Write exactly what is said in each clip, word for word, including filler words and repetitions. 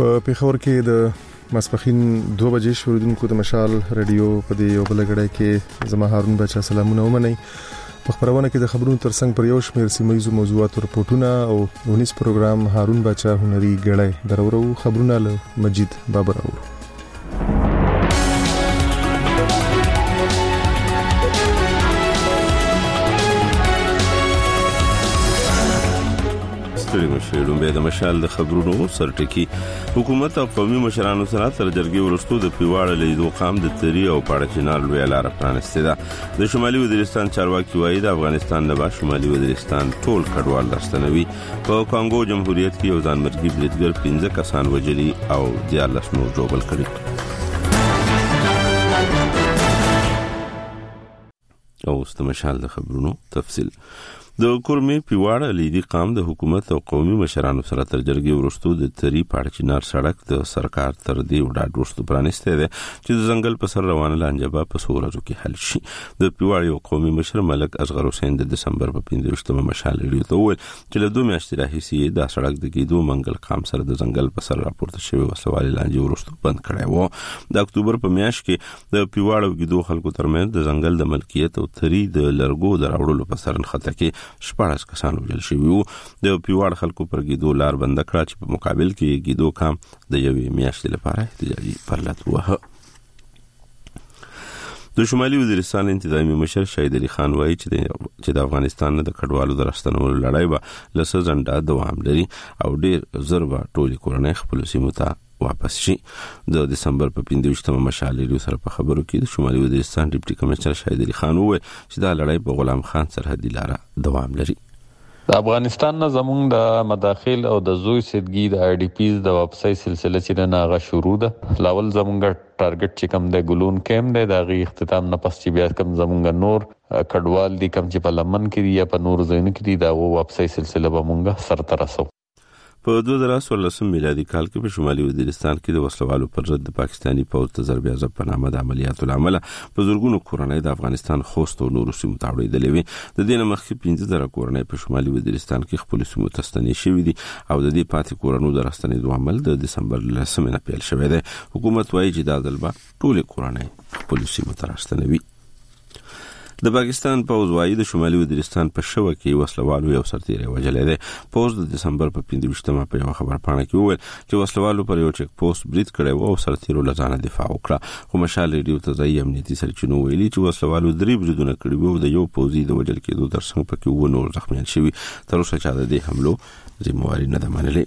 په پیښور کې د ماسپخین دوه بجې شروع د مشال رادیو په دې یو بل غړای کې زما هارون بچا سلامونه ومنئ. په خبرونه کې د خبرونو ترڅنګ پر یو شمېر سیمایي موضوعات او رپورټونه او ونیس پروګرام هارون بچا هنري غړای درورو خبرونه له مجید بابر اورو. مشرون به د مشال د خبرونو سرټکی حکومت او قومي مشرانو سره تر جرګې ورستو د پیواړه لیدو قام د تری او پاړه چنار لوی لار پرانسته ده. د شمالي وزیرستان چارواکي وایي د افغانستان نه با شمالي وزیرستان ټول کډوال راستنوي. په کانګو جمهوریت کې یو ځانمرګي بریدګر پنځه کسان وجلي او دیارلس نور جوړل کړي. او ست مشال د خبرونو تفصیل. د کورمي پیواړه لیدي قام د حکومت او قومي مشرانو سره تر جرګې ورستو د تری پاړچینار سړک د سرکار تر دی وډا ورستو پرانسته ده چې د ځنګل په سر روانه لانجبه په سورزو کې حل شي. د پیواړي او قومي مشر ملک اصغر حسین د دسمبر په پنځه مشال لري ته ول چې له دوه میاشتې راهیسي د سړک د کېدو منګل قام سره د ځنګل په سر راپورته شوی وسوالي لانجه ورستو بند کړی و. د اکتوبر په میاشت کې د پیواړو کېدو خلکو ترمنځ د ځنګل د ملکیت او تری د لرګو دراوړلو په سر نخته کې شپږ کسان وژل شوي وو. د پیواړ خلکو پر ګیدو لار بند کړه چې په مقابل کې ګیدو کام د یوې میاشتې لپاره احتجاجي پرلط وه. د شمالي وزیرستان انتظامی مشر شهید علي خان وایي چې د افغانستان د کډوالو د راستنولو لړۍ به لسه ځنډه دوام لري او ډېر زر به ټولې کورنۍ خپلو سیمو ته واپس شي. د دسمبر په پنځه مشال لري سره په خبرو کې د شمالي وزیرستان ډیپټي کمشنر شهید علي خان وویل چې دا لړۍ په غلام خان سرحدي لار دوام لري. د افغانستان نه زموږ د مداخل او د زوی سدګي د آی ډي پیز د واپسۍ سلسله چې نه غا شروع ده. لاول زموږ ټارګټ چې کم د ګلون کېم د دغه اختتام نه پس چې بیا کم زموږ نور کډوال دي کم چې په لمن کې یا په نور ځایونو کې دي دا واپسۍ سلسله به مونږه سر ته رسو. په دوه زره څوارلس میلادي کال کې په شمالي وزیرستان کې د وسلوالو پر ضد د پاکستاني پوځ د ضرب عزب په نامه د عملیاتو لامل په زورګونو کورنۍ د افغانستان خوست او نورو سیمو ته وړاندې وي. د دې نه مخکې پنځه زره کورنۍ په شمالي وزیرستان کې خپل سیمو ته ستنې شوې دي او د دې پاتې کورنۍ د راستنېدو عمل د دسمبر لسمه نه پیل شوی دی. حکومت وایي چې دا ځل به ټول کورنۍ خپل سیمو ته راستنوي. د پاکستان پوځ وایي د شمالي وزیرستان په شوه کې وسلوالو یو سرتیری وژلی دی. پوځ د دسمبر په پنځه په یو خبر پاڼه کې وویل چې وسلوالو پر یو چک پوسټ برید کړی و او سرتیرو له ځانه دفاع وکړه. خو مشال ریډیو ته ځایي امنیتي سرچینو ویلي چې وسلوالو درې بریدونه کړي وو او د یو پوځي د وژل کېدو ترڅنګ پکې اووه نور زخمیان شوي. تر اوسه چا د دې حملو ذمهواري نه ده منلې.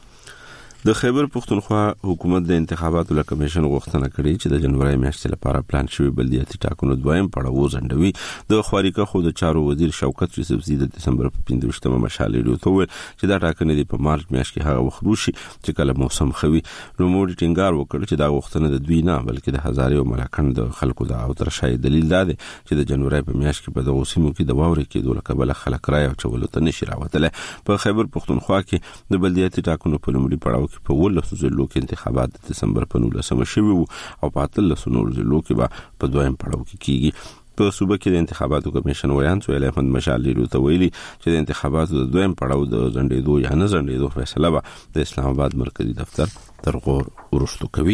د خیبر پښتونخوا حکومت د انتخاباتو له کمیشن غوښتنه کړې چې د جنوري میاشتې لپاره پلان شوی بلدیاتي ټاکنو دویم پړاو وځنډوي. د خواریکا خو د چارو وزیر شوکت یوسفزي د دسمبر په پنځه مشال لري ته ویل چې دا ټاکنې په مارچ میاشت کې هغه وخت وشي چې کله موسم خوي. نو موږ ټینګار وکړ چې دا غوښتنه د دوی نه بلکې د هزارې او ملاکن د خلکو د او تر شای دلیل ده چې د جنوري په میاشت کې په دغه سیمو کې د واورې کې دوه کبل خلک راي او چولو ته نشي راوتله. په خیبر پښتونخوا کې د بلدیاتي ټاکنو په لومړي پړاو کې په ولس ضلعو کې انتخابات د دسمبر په نولسمه شوي وو او په اتلس نور ضلعو کې به په دویم پړاو کې کیږي. په صوبه کې د انتخاباتو کمیشن ویان سویل احمد مشال لري ته ویلي چې د انتخاباتو د دویم پړاو د ځنډېدو یا نه ځنډېدو فیصله به د اسلام آباد مرکزی دفتر تر غور ورستو کوي.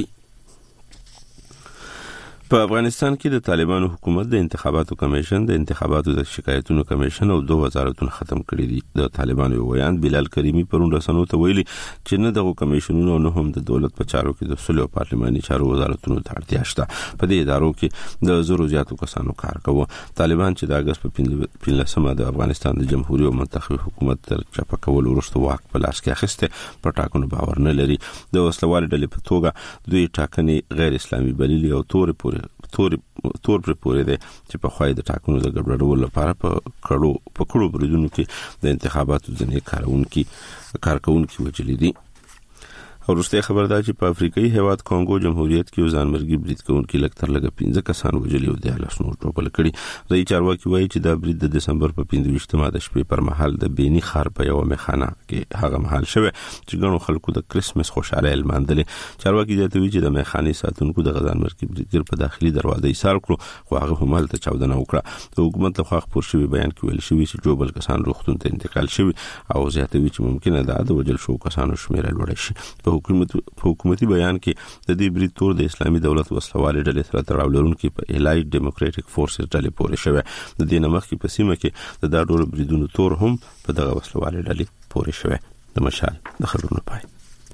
په افغانستان کې د طالبانو حکومت د انتخاباتو کمیشن د انتخاباتو د شکایتونو کمیشن او دوه وزارتونه ختم کړي دي. د طالبانو ویان بلال کریمی پرون رسنو ته ویلي چې نه دغه کمیشنونو نه هم د دولت په چارو کې د سولې او پارلماني چارو وزارتونو ته اړتیا شته. په دې ادارو کې د زرو زیاتو کسانو کار کوي. طالبان چې د اگست په پنځلسمه د افغانستان د جمهوریت او منتخب حکومت تر چپه کول وروسته واک په لاس کې اخیسته په ټاکنو باور نه لري. د وسلوال ډلې په توګه دوی ټاکنې غیر اسلامي بللي او تور پورې تور تور پر پورې ده چې په خوای د ټاکنو د ګډوډولو لپاره په کړو په کړو بریدونو کې د انتخاباتو ځنې کارونکي کارکونکي وجلي دي. ورسته خبر ده چې په افریقایي هیواد کانګو جمهوریت کې ځانمرګي برید کوونکي لکتر لګ پنځه کسان وجلي او د لاس نور ټوپل کړي. ځای چارواکي وایي چې دا برید د دسمبر په پنځه ماده شپې پر مهال د بینی خار په یو میخانه کې هغه مهال شوه چې ګڼو خلکو د کریسمس خوشاله لمانځل. چارواکي دا توی چې د میخانې ساتونکو د ځانمرګي بریدګر په داخلي دروازه یې سار کړو خو هغه هم ته چاودنه وکړه. د حکومت لخوا خبر شوی بیان کې ویل شوی چې جوبل کسان روغتون ته انتقال شوی او زیاتوي چې ممکنه ده د وجل شو کسانو شمیر لوړ شي. په په حکومت په حکومتي بیان کې د دې بریټ تور د اسلامي دولت وسلواله ډلې سره تړاو لرونکي په الایډ ډیموکراټک فورسز ډلې پورې شوی. د دې نمخ کې په سیمه کې د دا ډول بریدونو تور هم په دغه وسلواله ډلې پورې شوی. د مشال د خبرونو پای.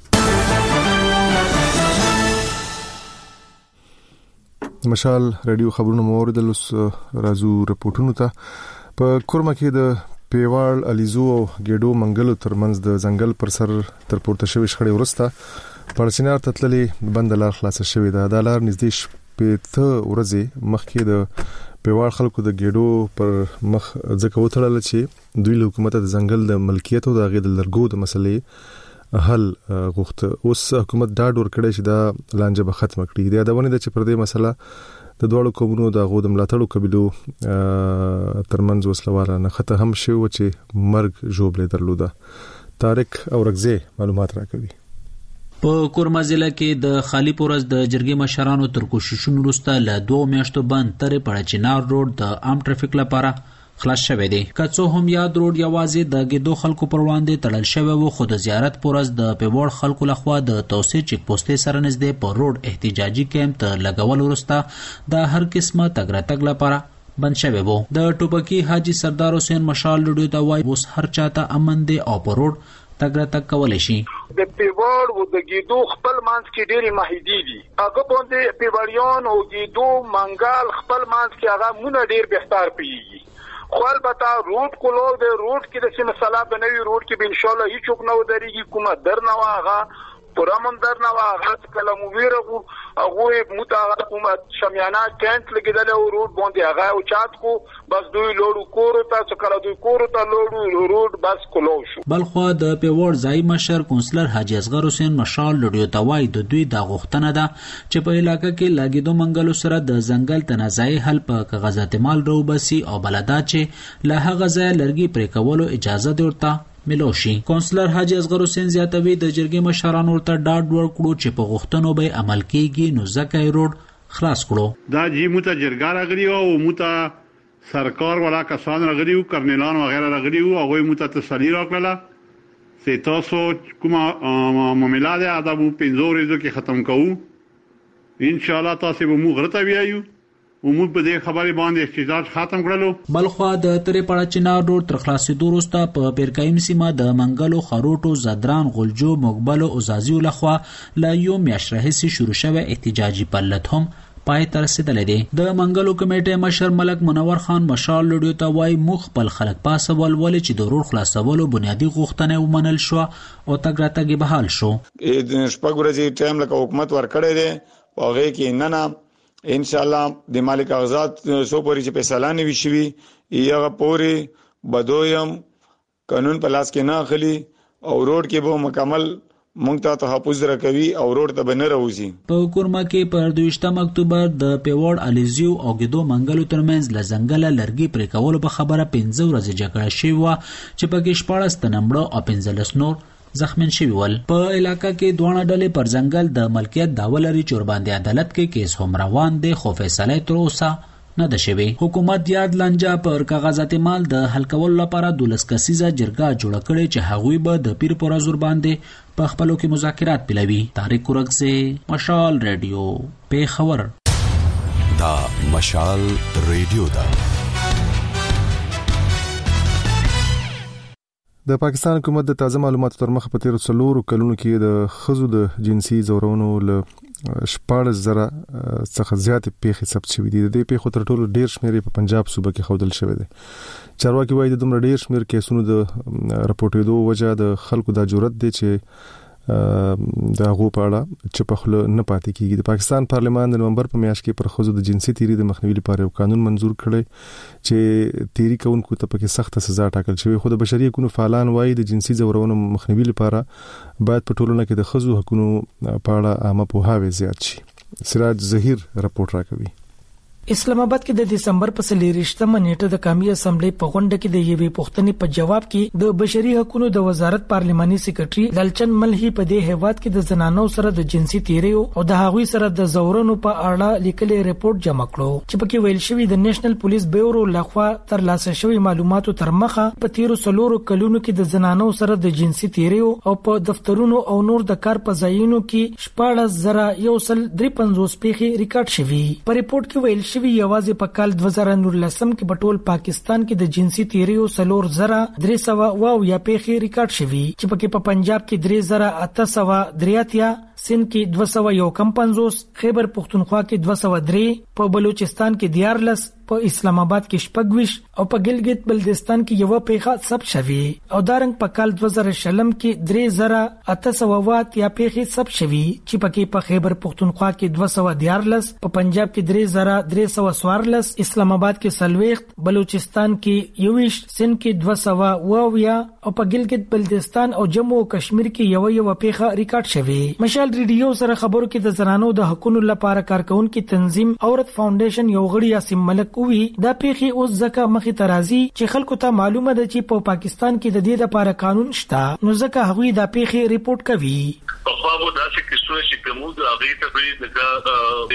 مشال رادیو خبرونو موریدل اوس راځو رپورټونو ته. په کورما کې د پیوال الیزو او ګډو منګلو ترمنځ د ځنګل پر سر تر پورته شوی شخړې ورسته پرچینار تتللې بند لار خلاص شوې ده. د لار نږدې شپږ ورځې مخکې د پیوال خلکو د ګډو پر مخ ځکه وتړل چې دوی له حکومت د ځنګل د ملکیت او د غیر لرګو د مسلې حل غوښته. اوس حکومت دا ډور کړی چې دا لانجه به ختم کړي. د یادونه ده چې پر دې مسله د دوړو کومونو د غو د ملاتړو قبيلو ترمنځ وسلواله نه خطه هم شو چې مرګ جوړلې درلوده. طارق اورغزه معلومات راکوي. په کورما ضلع کې د خالی پورز د جرګې مشرانو تر کوششونو وروسته له دوه میاشتو بند ترې پړچینار روډ د عام ټرافیک لپاره خلاص شوی دی. کڅو هم یاد روډ یوازې د ګډو خلکو پر وړاندې تړل شوی و، خو د زیارت پورز د پیوړ خلکو لخوا د توسعه چیک پوسټ سره نږدې په روډ احتجاجي کیمپ ته لګول وروسته د هر قسمه تګ راتګ لپاره بند شوی وو. د ټوپکی حاجی سردار حسین مشال لډو دا وای اوس هر چاته امن دی او په روډ تګ راتګ کولای شي. د پیوړ او د ګیدو خپل مانس کې ډېری محدودي دي. هغه باندې پیوړیان او ګیدو منګال خپل مانس کې هغه مونږ ډېر بهتر پیږي. خو البته روډ کولو د روډ کې د سیمه سلا بنوي روډ کې به ان شاء الله هیڅ څوک نه ودرېږي. کومه در نه واغه پرامن در نه واغه کلمو ویرغو هغه موته حکومت شمیانه کینټ لګیدل او روډ باندې هغه او چات کو بس دوی لوړو کورو ته څو کله دوی کورو ته لوړو روډ بس کولو شو. بلخو د پیوړ ځای مشر کونسلر حاجی اصغر حسین مشال لډیو توای د دوی د غوښتنه ده چې په علاقې کې لاګیدو منګلو سره د ځنګل تنازعي حل په کاغذات مال رو بسی او بلدا چې له هغه ځای لرګي پرې کولو اجازه ورته ملوشي. کونسلر حاجی اصغر حسین زیاتوي د جرګې مشرانو ورته ډاډ ورکړو چې په غوښتنو به عمل کیږي نو ځکه روډ خلاص کړو. دا جی موته جرګا راغلی او موته سرکار ولا کسان راغلی او کرنلان وغیرہ راغلی او هغه موته تسلی راکړه چې تاسو کومه معاملې ده ادب پنځو ورځو کې ختم کوو. ان شاء الله تاسو به مو غرته ویایو ومو په دې خبرې باندې احتجاج ختم کړلو. بلخو د ترې پړچینار روډ تر خلاصېدو وروسته په پیرکایم سیمه د منګلو خروټو زدران غلجو مقبل او ازازي لخوا لا یو میاشت راهیسې شروع شوه احتجاجي پلت هم پای ته رسیدلې دي. د منګلو کمیټې مشر ملک منور خان مشال لډیو ته وای مخ خپل خلک پاسول ولې چې د روډ خلاصولو بنیادی غوښتنه ومنل شو او تګ راتګ بحال شو. شپږ ورځې ټایم لکه حکومت ورکړی دی او هغه کې نه نه ان شاء الله د مالک کاغذات سو پوری چې فیصله نیوي شي یا پوری بدویم قانون په لاس کې نه اخلي او روډ کې به مکمل مونږ ته تحفظ راکوي او روډ ته بنه راوځي. په کورما کې پر دویشتم اکتوبر د پیوړ الیزیو او ګدو منګلو ترمنځ لزنګل لرګي پرې کول په خبره پنځه ورځې جګړه شوې و چې پکې شپاړس تنمړو او پنځلس نور زخمین شوی ول. په علاقہ کې دوه ډلې پر ځنګل د ملکیت دعوه لري چې باندې عدالت کې کیس هم روان دي خو فیصله تر اوسه نه ده شوی. حکومت یاد لانجه پر کاغذات مال د حل کولو لپاره دولس کسیزه جرګه جوړ کړي چې هغوی به د پیر پر ازور باندې په خپلو کې مذاکرات پیلوي. طارق اورغزه مشال رادیو پیښور. دا مشال رادیو دا د پاکستان حکومت د تازه معلوماتو تر مخه په تیر څلورو کلونو کې د خزو د جنسي زورونو له شپږ زره څخه زیات پیښې ثبت شوې دي. د دې پیښو تر ټولو ډیر شمېر په پنجاب صوبه کې خوندل شوی دی. چارواکي وایي د دومره ډیر شمېر کیسونو د راپورټېدو وجه د خلکو د جرأت دی چې د هغو په اړه چې په خله نه پاتې کیږي. د پاکستان پارلمان د نومبر په میاشت کې پر خزو د جنسي تیری د مخنیوي لپاره یو قانون منزور کړی چې تیری کوونکو ته پکې سخت سزا ټاکل شوی. خو د بشري حقوقو فعالان وایي د جنسي زورونو مخنیوي لپاره باید په ټولنه کې د خزو حقوقو په اړه عامه پوهاوی زیات شي. سراج ظهیر رپورټ راکوي. اسلام آباد کې د دسمبر په څلورشتمه نیټه د قومي اسمبلی په غونډه کې د یوې پوښتنې په جواب کې د بشري حقوقو د وزارت پارلماني سکرټري دلچن ملهي په دې هیواد کې د زنانو سره د جنسي تیریو او د هغوی سره د زورونو په اړه لیکلي ریپورت جمع کړو چې پکې ویل شوی د نېشنل پولیس بیورو لخوا تر لاسه شوی معلوماتو تر مخه په تیرو څلورو کلونو کې د زنانو سره د جنسي تیریو او په دفترونو او نور د کار په ځایونو کې شپږ زره یو سل درې پنځوس پیښې ریکارډ شوي. په ریپورت کې ویل شوی یوازې په کال دوه زره نولسم کې په ټول پاکستان کې د جنسي تیریو څلور زره درې سوه واو یا پیښې ریکارډ شوي چې پکې په پنجاب کې درې زره اته سوه درې اتیا، سند کې دوه سوه یو کم پنځوس، خیبر پختونخوا کې دوه سوه درې، په بلوچستان کې دیارلس، په اسلام آباد کې شپږویشت او په ګلګت بلتستان کې یو پیښه ثبت شوی او دارنګ په کال دوه زره شلم کې درې زره اته سوه وات یا پیښې ثبت شوی چې پکې په خیبر پختونخوا کې دوه سوه دیارلس، په پنجاب کې درې زره درې سوه څوارلس، اسلام آباد کې څلوېښت، بلوچستان کې یوویشت، سند کې دوه سوه اووه او په ګلګت بلتستان او جموں او کشمیر کې یو یو پیښه ریکارډ شوی. مشال ریډیو سره خبرو کې د زنانو د حقوقو لپاره کارکونکو تنظیم عورت فاونډیشن یو غړي یاسم ملک وی دا پیښې اوس ځکه مخې ته راځي چې خلکو ته معلومه ده چې په پاکستان کې د دې لپاره قانون شته، نو ځکه هغوی دا پیښې ریپورت کوي. په خوا مو داسې کیسونه چې کومو د هغې ته به د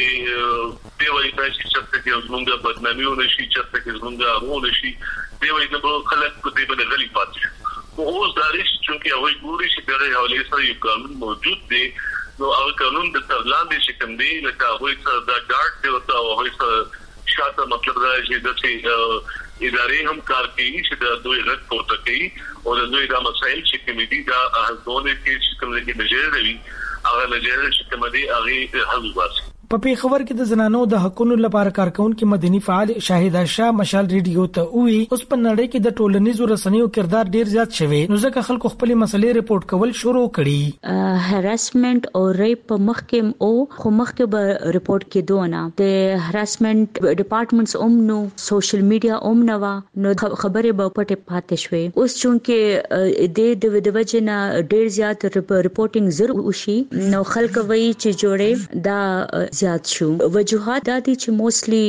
دې وایي چې چېرته کې زموږ بدنامي ونشي، چېرته کې زموږ هغه ونشي، دې وایي نه به خلک په دې باندې غلي پاتې شي. خو اوس دا دی چې هغوی ګوري چې دغې حوالې سره یو قانون موجود دی، نو هغه قانون د تر لاندې چې کوم دی لکه هغوی سره دا ګارډ دی ورته او هغوی سره شاته مطلب دا چې داسې ادارې هم کار کوي چې د دوی غږ پورته کوي او د دوی دا مسایل چې کوم دي دا حل کولو کې چې کوم کې نجر وي هغه نجر چې کوم دي هغه حل واسي. په پیښور کې د زنانو د حقوقو لپاره کارکونکو مدني فعال شاهده شاه مشال ریډیو ته وی اوس په نړۍ کې د ټولنیزو رسنیو کردار ډیر زیات شوی، نو ځکه خلکو خپل مسلې ریپورت کول شروع کړي. هراسمنت او ریپ په مخکې او خو مخکې به ریپورت کېدو نه د هراسمنت ډپارټمنټس اوم نو سوشل میډیا اوم نو نو خبره به پټه پاتې شوې. اوس چونکه د د وجنه ډیر زیات ریپورتینګ زر وشي نو خلک وایي چې جوړې دا زیات شو. وجوهات دا دي چې موستلی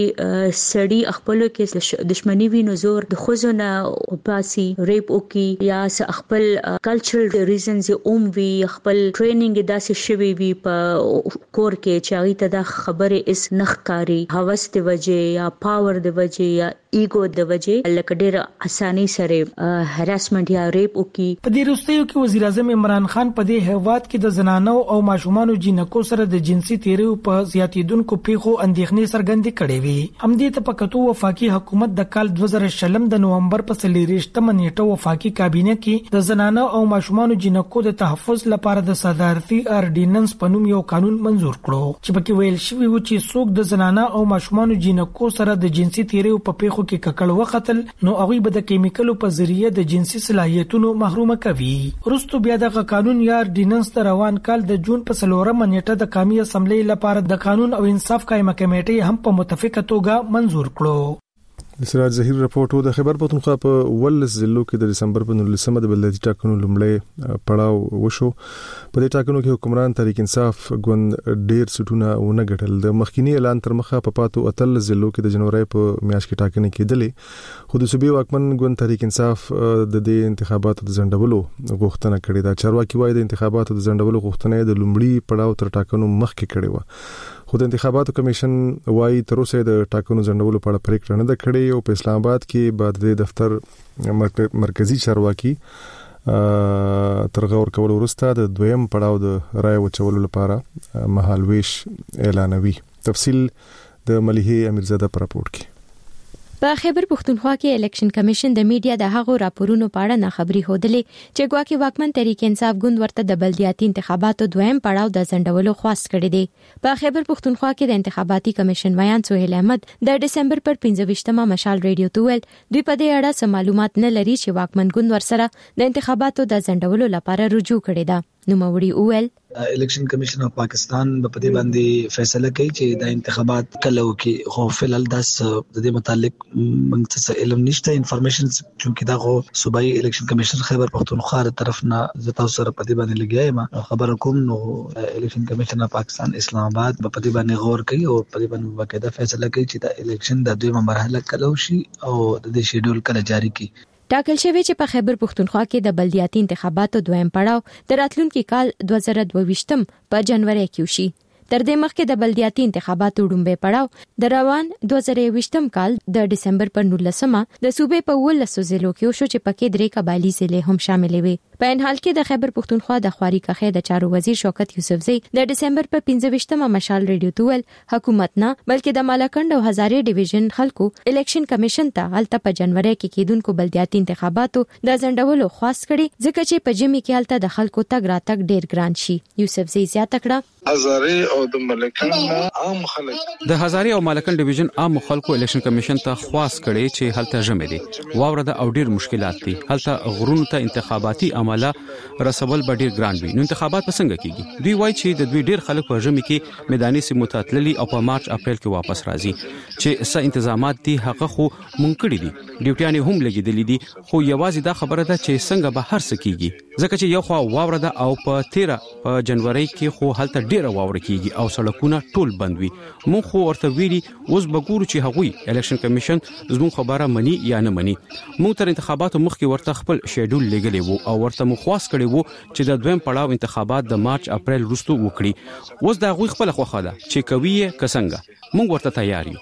سړی خپل کې دښمنی وینو زور د خوځونه او پاسي ریپ وکي یا خپل کلچرل ریزنز اوم وی خپل ټریننګ داسې شوی وی په کور کې چې هغه ته د خبره اس نخکاری هوس د وجه یا پاور د وجه یا ایګو د وجه لکه ډیر اساني سره هراسمنت یا ریپ وکي. په دې وروستیو کې وزیر اعظم عمران خان په دې هیواد کې د زنانو او ماشومانو جنکو سره د جنسي تیریو په زیاتیدونکو پیښو اندېښنې څرګندې کړې وي. همدې ته په کتو وفاقي حکومت د کال دوه زره شلم د نومبر په څلېرویشتمه نیټه وفاقي کابینه کې د زنانو او ماشومانو جنکو د تحفظ لپاره د صدارتي اردیننس په نوم یو قانون منزور کړو چې پکې ویل شوی و چې څوک د زنانو او ماشومانو جنکو سره د جنسي تیریو په پیښو کې ککړ وختل نو هغه به د کیمیکلو په ذریعہ د جنسي صلاحیتونو محروم کوي. وروسته بیا د قانون یا اردیننس د روان کال د جون په څلورمه نیټه د قومي اسمبلی لپاره د قانون او انصاف قائمه کمیټه هم په متفقه توګه منزور کړو. د سراج ظهیر رپورټ د خیبر پختونخوا په ولس ضلعو کې د دسمبر په نولسمه د بلدي ټاکنو لومړی پړاو وشو. په دې ټاکنو کې حکمران تحریک انصاف ګوند ډیر سټونه ونه ګټل. د مخکینی اعلان تر مخه په پاتو اتل ضلعو کې د جنوري په میاشت کې ټاکنې کېدلې، خو د صوبې واکمن ګوند تحریک انصاف د دې انتخاباتو د ځنډولو غوښتنه کړې ده. چارواکي وايي د انتخاباتو د ځنډولو غوښتنه د لومړی پړاو تر ټاکنو مخکې کړې و، خو د انتخاباتو کمیشن وايي تر اوسه د ټاکنو ځنډولو په اړه پریکړه نه ده کړې او په اسلام آباد کې بعد د دفتر مرکزی چارواکي تر غور کول وروسته د دویم پړاو د رای وچولو لپاره مهالويش اعلانوي. تفصیل د مليحه امیرزاده پر راپورټ کې. په خیبر پختونخوا کې الیکشن کمیشن د میډیا د هغو راپورونو په اړه نه خبري هودلې چې ګواکې واکمن تحریک انصاف ګوند ورته د بلدیاتي انتخاباتو دویم پړاو د ځنډولو خواست کړی دی. په خیبر پختونخوا کې د انتخاباتي کمیشن میان سهیل احمد د دسمبر پر پنځه ویشتمه مشال ریډیو ته ویل دوی په دې اړه سم معلومات نه لري چې واکمن ګوند ورسره د انتخاباتو د ځنډولو لپاره رجوع کړی ده. نوموړي وویل الیکشن کمیشن اف پاکستان په دې باندې فیصله کوي چې د انتخابات کله وکي خو فلل داس د دې متعلق موږ څه علم نشته انفارمیشن چې دا غو صوبایي الیکشن کمیشن خیبر پختونخوا طرف نه زتا سره په دې باندې لګیایم خبر کوم نو الیکشن کمیشن اف پاکستان اسلام آباد په دې باندې غور کوي او په دې باندې باقاعده فیصله کوي چې د الیکشن د دویمه مرحله کله وشي او د دې شیډول کله جاری کی ټاکل شوی چې په خیبر پختونخوا کې د بلدیاتي انتخاباتو دویم پړاو د راتلونکي کال دوه زره دوه ویشتم په جنوري کې وشي. تر دې مخکې د بلدیاتي انتخاباتو ډومبه پړاو د روان دوه زره ویشتم کال د دسمبر پر نولسمه د صوبې په ولسو ضلعو کې وشو چې پکې درې قبایلی ضلع هم شامل وي. په ان حال کې د خیبر پختونخوا د خواري کخې د چارو وزیر شوکت یوسفزئی د دسمبر په پنځه ویشتمه مشال ریډیو تول حکومت نه بلکې د مالکند او هزارې ډیویژن خلکو الیکشن کمیشن ته هلته په جنوري کې کېدونکو بلدیاتي انتخاباتو د ځنډولو خواست کړي ځکه چې په جمی کې هلته د خلکو تګ راتګ ډیر ګران شي. یوسفزئی زیاته کړه هزارې او د مالکند عام خلک د هزارې او مالکند ډیویژن عام خلکو الیکشن کمیشن ته خواست کړي چې هلته جمع دي واوره د او ډیر مشکلات دي هلته غرونو ته انتخاباتي عمله رسول به ډیر ګران وي. نو انتخابات په څنګه کیږي؟ دوی وایي چې د دوی ډیر خلک په ژمي کې میداني سیمو ته تللي او په مارچ اپریل کې واپس راځي چې څه تنظیمات دي هغه خو مونږ کړی دي ډیوټیان هم لګیدلې دي خو یوازې دا خبره ده چې څنګه به هر څه کیږي ځکه چې یو خو واوره ده او په تیرا په جنوري کې خو هلته ډیره واوره کیږي او سړکونه ټول بند وي. مونږ خو ورته ویلي اوس به ګورو چې هغوی الیکشن کمیشن زموږ خبره مني یا نه مني. مونږ تر انتخاباتو مخکې ورته خپل شیډول لګلې وو او ورته مو خواست کړی وو چې د دویم پړاو انتخابات د مارچ اپریل وروسته وکړي. اوس دا غوښ خپل خوخه ده چې کوي کسنګ مونږ ورته تیار یو.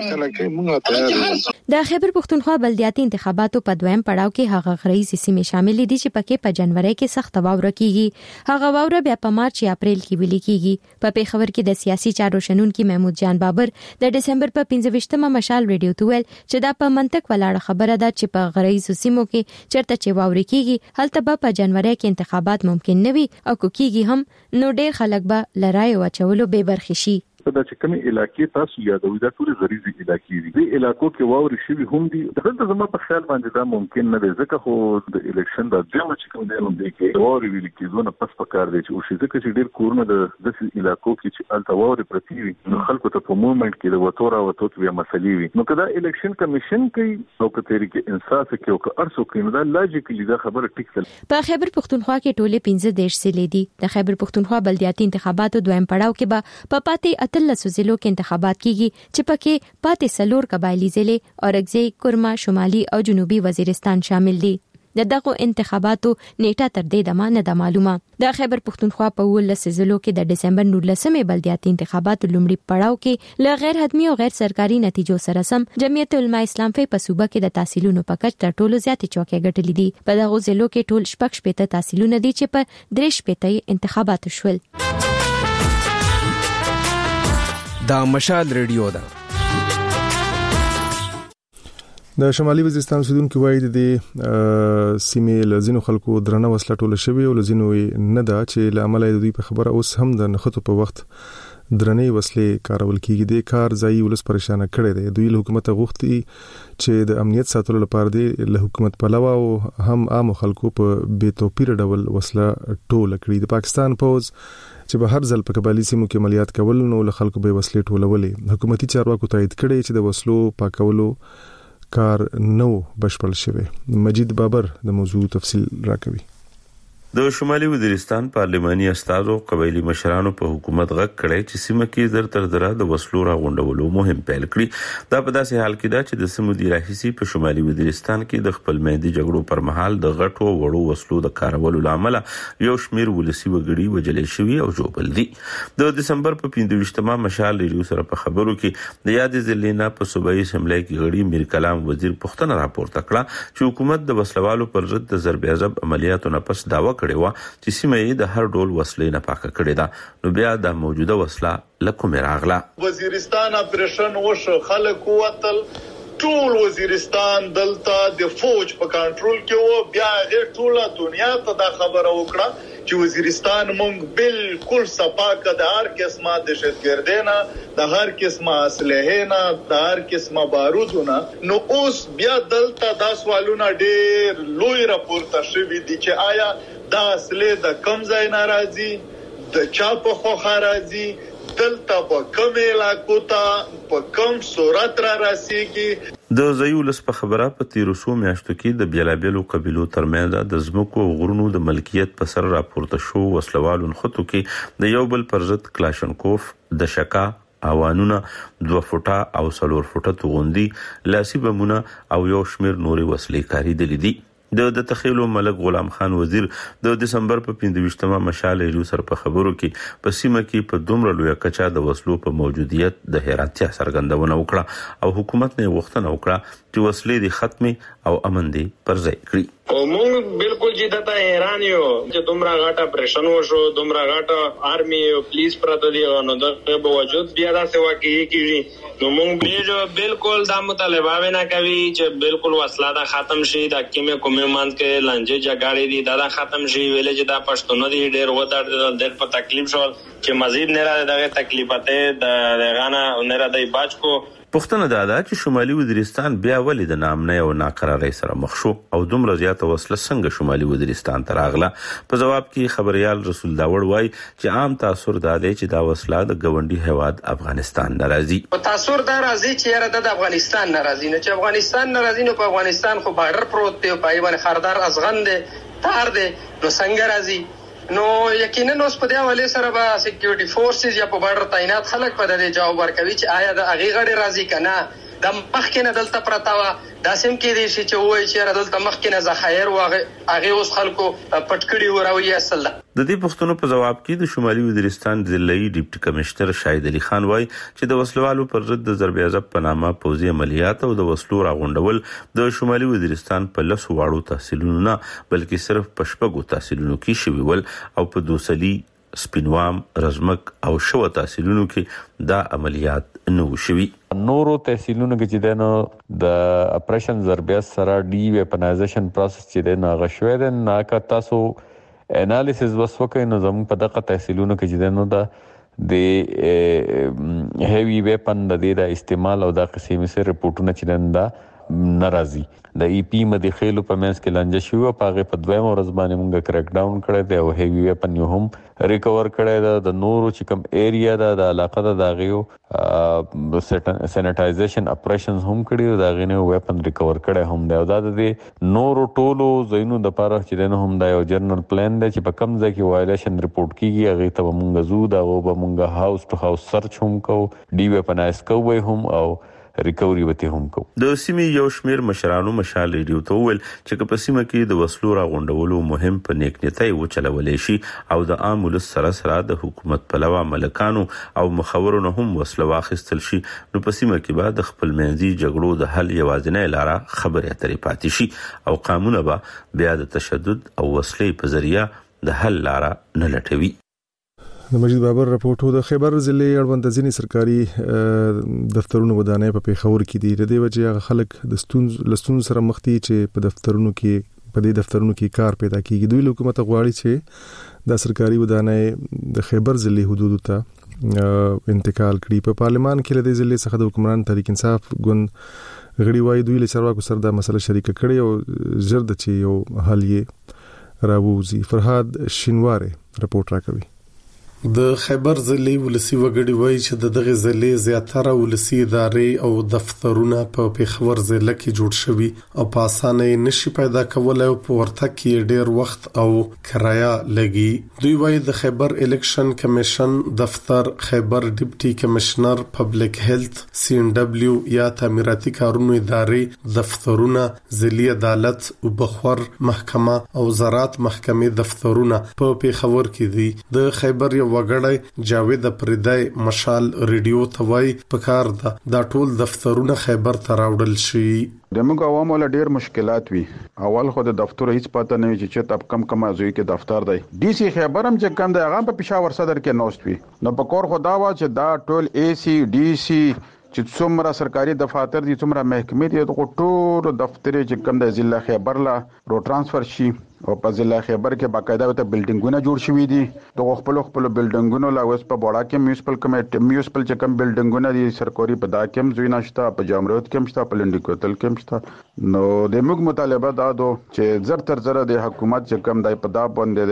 د خیبر پختونخوا بلدیاتي انتخاباتو په دویم پړاو کې هغه غریزي سیمې شامل دي چې پکې په جنوري کې سخت واوره کیږي. هغه واوره بیا په مارچ یا اپریل کې ویل کیږي. په پیښور کې د سیاسي چارو شنونکو محمود جان بابر د دسمبر په پنځه ویشتمه مشال ریډیو تول چې دا په منطق ولاړه خبره ده چې په غریزي سیمو کې چرته چې واوره کیږي هلته به په جنوري کې انتخابات ممکن نه وي او کوکیږي هم نو ډیر خلک به لړای واچولو به برخه شي. دا چې کومې علاقې تاسو یادوي دا ټول غریزي علاقې دي. د علاقو کې واوري شوي هم دي. دغه زما په خیال باندې دا ممکن نه دی ځکه خو د الیکشن د جمع چې کوم دی نو دی کې واوري ویل کېدونه پس پکار دی چې او شي ځکه چې ډیر کورونه د داسې علاقو کې چې الته واوري پرتی وي نو خلکو ته په مومنت کې د وتورا وتوت بیا مسلې وي. نو کدا الیکشن کمیشن کوي او کتري کې انصاف کوي او که ارسو کوي نو دا لاجیکلی دا خبره ټیک ده. په خیبر پختونخوا کې ټوله پنځه دیش ضلع دي. د خیبر پختونخوا بلدیاتي انتخاباتو دویم پړاو کې به په پاتې اتلس ضلعو کې انتخابات کیږي چې پکې پاتې سلور قبایلی ضلع اورګزی، کورما، شمالي او جنوبي وزیرستان شامل دي. د دغه انتخاباتو نیټه تر دې دمه نه ده معلومه. د خیبر پختونخوا په ولس ضلعو کې د دسمبر نولسمې بلدیاتي انتخاباتو لومړي پړاو کې ل غیر حتمی او غیر سرکاري نتیجو سره سم جمعیت العلماء اسلام په صوبه کې د تحصیلونو په کچ تر ټولو زیاتې چوکۍ ګټلې دي. په دغه ضلعو کې ټول شپږ شپېته تحصیلونه دي چې په درې شپېته انتخابات شول. دا مشال ریډیو ده. د شمالي وزیرستان اوسیدونکو وایي د سیمې لزینو خلکو درنه وسله ټوله شوی او لزینو نه ده چې لامل د دوی په خبره اوس هم د نخښتو په وخت درنې وسلې کارول کیږي. د کار ځای ولس پریشان کړي دي. دوی له حکومت غوښتي چې د امنیت ساتلو لپاره د حکومت پلوه او هم عام خلکو په بې توپیر ډول وسله ټوله کړي. د پاکستان پوز چې به هر ځل په قبایلی سیمو کې عملیات کول نو له خلکو به وسلې ټولولې. حکومتي چارواکو تایید کړي چې د وسلو پاکولو کار نو بشپړ شوی. مجید بابر د موضوع تفصیل راکوي. د شمالي وزیرستان پارلماني استادو قبایلی مشرانو په حکومت غږ کړی چې سیمه کې زر تر زره د وسلو راغونډولو مهم پیل کړي. دا په داسې حال کې ده چې د سیمو د راهیسي په شمالي وزیرستان کې د خپل میندي جګړو پر مهال د غټو وړو وسلو د کارولو لامل یو شمیر ولسی وګړي وجلې شوی او جوړل دي. د دسمبر په پنځه ویشتمه مشال ریډیو سره په خبرو کې د یاد ضلع په صوبایي اسمبلی کې غړي میر کلام وزیر پښتنه راپورته کړه چې حکومت د وسلوالو پر ضد د ضرب عذاب عملیاتو نه پس داوا کړی و چې سیمه یې د هر ډول وسلې نه پاکه کړې ده. نو بیا د موجوده وسله لکه راغله. وزیرستان اپریشن وشو خلک وتل ټول وزیرستان دلته د فوج په کنټرول کې و. بیا غیر ټوله دنیا ته دا خبره وکړه چې وزیرستان مونږ بالکل صفاک د هر قسمه دهشتګردي نه د هر قسمه اسلحه نه د هر قسمه بارودونه. نو اوس بیا دلته دا سوالونه ډېر لوی راپورته شوي دي چې آیا دا اصلي د کم ځای ناراضي د چا په خو خارازي دلته په کوم علاقو ته په کوم صورت را راسيږي. د زیولس په خبره په تیروسو میاشتو کې د بیلابیلو قبیلو ترمنځ د ځمکو او غرونو د ملکیت په سر راپورته شو وسلوالو خطو کې د یو بل پر ضد کلاشنکوف د شکا اوانونه دوه فوټه او څلور فوټه توغندي لاسي بمونه او یو شمیر نوري وسلې کاری دي دي د د تخیلو ملک غلام خان وزیر د دسمبر په پنځه مشال ایلو سر په خبرو کې په سیمه کې په دومره لوی کچا د وسلو په موجودیت د حیرانتیا څرګندونه وکړه او حکومت نه وختنه وکړه چې وسلې د ختمي او امن دي پر ځای کړی. موږ بالکل چې دته حیران یو چې دومره غاټه پریشن وشو دومره غاټه آرمي او پولیس پراته دي نو د باوجود بیا دا سوا کې کیږي نو موږ بالکل دا مطالبه نه کوي چې بالکل وسله دا ختم شي د کیمه کومند کې لانجه جګړې دي دا ختم شي ویل چې دا پښتون دي ډېر وته ډېر په تکلیف شو چې مزید نه را دغه تکلیفاته د غانا نه را دی باج کو. پښتنه دا ده چې شمالي وزیرستان بیا ولې د نامنۍ او ناقرارۍ سره مخ شو او دومره زیاته وسله څنګه شمالي وزیرستان ته راغله. په جواب کې خبريال رسول داوړ وای چې عام تاثر دا دی چې دا وسله د ګوندي هواد افغانستان ناراضي. په تاثر دا راځي چې یاره د افغانستان ناراضي نه چې افغانستان ناراضي نو په افغانستان خو بارډر پروت دی په ایوان خردار ازغن دی تار دی نو څنګه راځي نو یقینا اوس په دې حواله سره به سکیورټي فورسز یا په بارډر تعینات خلک په دې جواب ورکوي چې آیا د اغي غړي راضي کنه د مخکې نه دلته پرتا و دا سم کې دي چې وایي چې دلته مخکې نه ذخایر واغه اغه اوس خلکو پټکړي وراوي اصل. د دې پښتنو په جواب کې د شمالي وزیرستان ضلعي ډیپټي کمشنر شاهد علي خان وایي چې د وسلوالو پر ضد د ضرب عزب په نامه پوځي عملیات او د وسلو راغونډول د شمالي وزیرستان په لسو واړو تحصیلونو نه بلکې صرف پښپګو تحصیلونو کې شوی ول او په دوسلي سپینوام رزمک او شو تحصیلونو کې دا عملیات نو شوی. نورو تحصیلونو کې چې دنو د اپریشن ضربیات سره ډی ویپنایزیشن پروسس چې دنو غشوي د ناکا تاسو انالیسز وسوکې نو زموږ په دغه تحصیلونو کې چې دنو دا د هیوی ویپن د دې د استعمال او د قسمي سره رپورټونه چې دنو دا ناراضي د ای پی مدخیلو په منځ کې لنجه شو په هغه په دویم ورځ باندې موږ کریک ډاون کړی دی او هیوی ویپن یو هم ریکور کړی دی د نورو چې کوم ایریا دا د علاقه د داغیو سینټایزیشن اپریشنز هم کړی دا غینه ویپن ریکور کړی هم دی او دا د نورو ټولو زینو د پاره چې دنه هم دا یو جرنل پلان دی چې په کم ځای کې وایلیشن ریپورت کیږي هغه ته موږ زو دا او موږ هاوس ټو هاوس سرچ هم کو ډی ویپنایز کوی هم او ریکوري وته هم کو. د سیمې یو شمیر مشرانو مشال ریډیو ته ویل چې په سیمه کې د وسلو راغونډولو مهم په نیکنیتای و چلولې شي او د عام ولس سره سره د حکومت په لوا ملکانو او مخاورونو هم وسله واخیستل شي نو په سیمه کې به د خپل منځي جګړو د حل یوازینۍ لاره خبرې اترې پاتې شي او قانون به بیا د تشدد او وسلې په ذریعہ د حل لاره نه لټوي. د مجید بابر راپورټو د خیبر ضلع اړوند ځینی سرکاري دفترونو ودانۍ په پیښور کې دي د دې وجه خلک د ستونز لستون سره مخ دي چې په دفترونو کې په دې دفترونو کې کار پیدا کیږي. دوی حکومت غواړي چې د سرکاري ودانۍ د خیبر ضلع حدود ته انتقال کړي. په پارلمان کې د ضلع څخه د حکمران تحریک انصاف ګوند غړي وایي دوی له چارواکو سره د مسله شریک کړي او زرد چې یو حل یې راووزي. فرهاد شینواره رپورت راکوي. د خیبر ضلع ولسی وګړي وایي چې د دغه ضلع زیاتره ولسی ادارې او دفترونه په پیښور ضلع کې جوړ شوي او په اسانه نشي پیدا کولای او په ورته کې ډیر وخت او کرایه لګي. دوی وایي د خیبر الیکشن کمیشن دفتر، خیبر ډیپټي کمشنر پبلک هیلث سی ان ډبلیو یا تعمیراتي کارونو ادارې دفترونه، ضلعي عدالت او بخور محکمه او زراعت محکمې دفترونه په پیښور کې دي. د خیبر وګړی جاوید پردای مشال ریډیو توای پکار دا د ټول دفترونه خیبر ته راوړل شي. د موږ عوامو له ډیر مشکلات وي. اول خو د دفتر هیڅ پته نه وي چې تب کم کم ازوي کې دفتر دی. ډي سي خیبر هم چې کم دی هغه په پېښور صدر کې نوست وي. نو په کور خو دا وا چې دا ټول اي سي ډي سي چې څومره سرکاري دفاتر دي څومره محکمې دي د ټول دفتر چې کم د ضلع خیبر لا رو ترانسفر شي او په ضلع خیبر کې باقاعده ته بلډینګونه جوړ شوي دي د خپل خپل بلډینګونو لا وس په بوړا کې میونسپل کمیټه میونسپل چې کوم بلډینګونه دي سرکوري په دا کې زوی نشته په جامروت کې مشته په لنډی کوتل کې مشته نو د موږ مطالبه دا ده چې زر تر زر د حکومت چې کوم دای په دا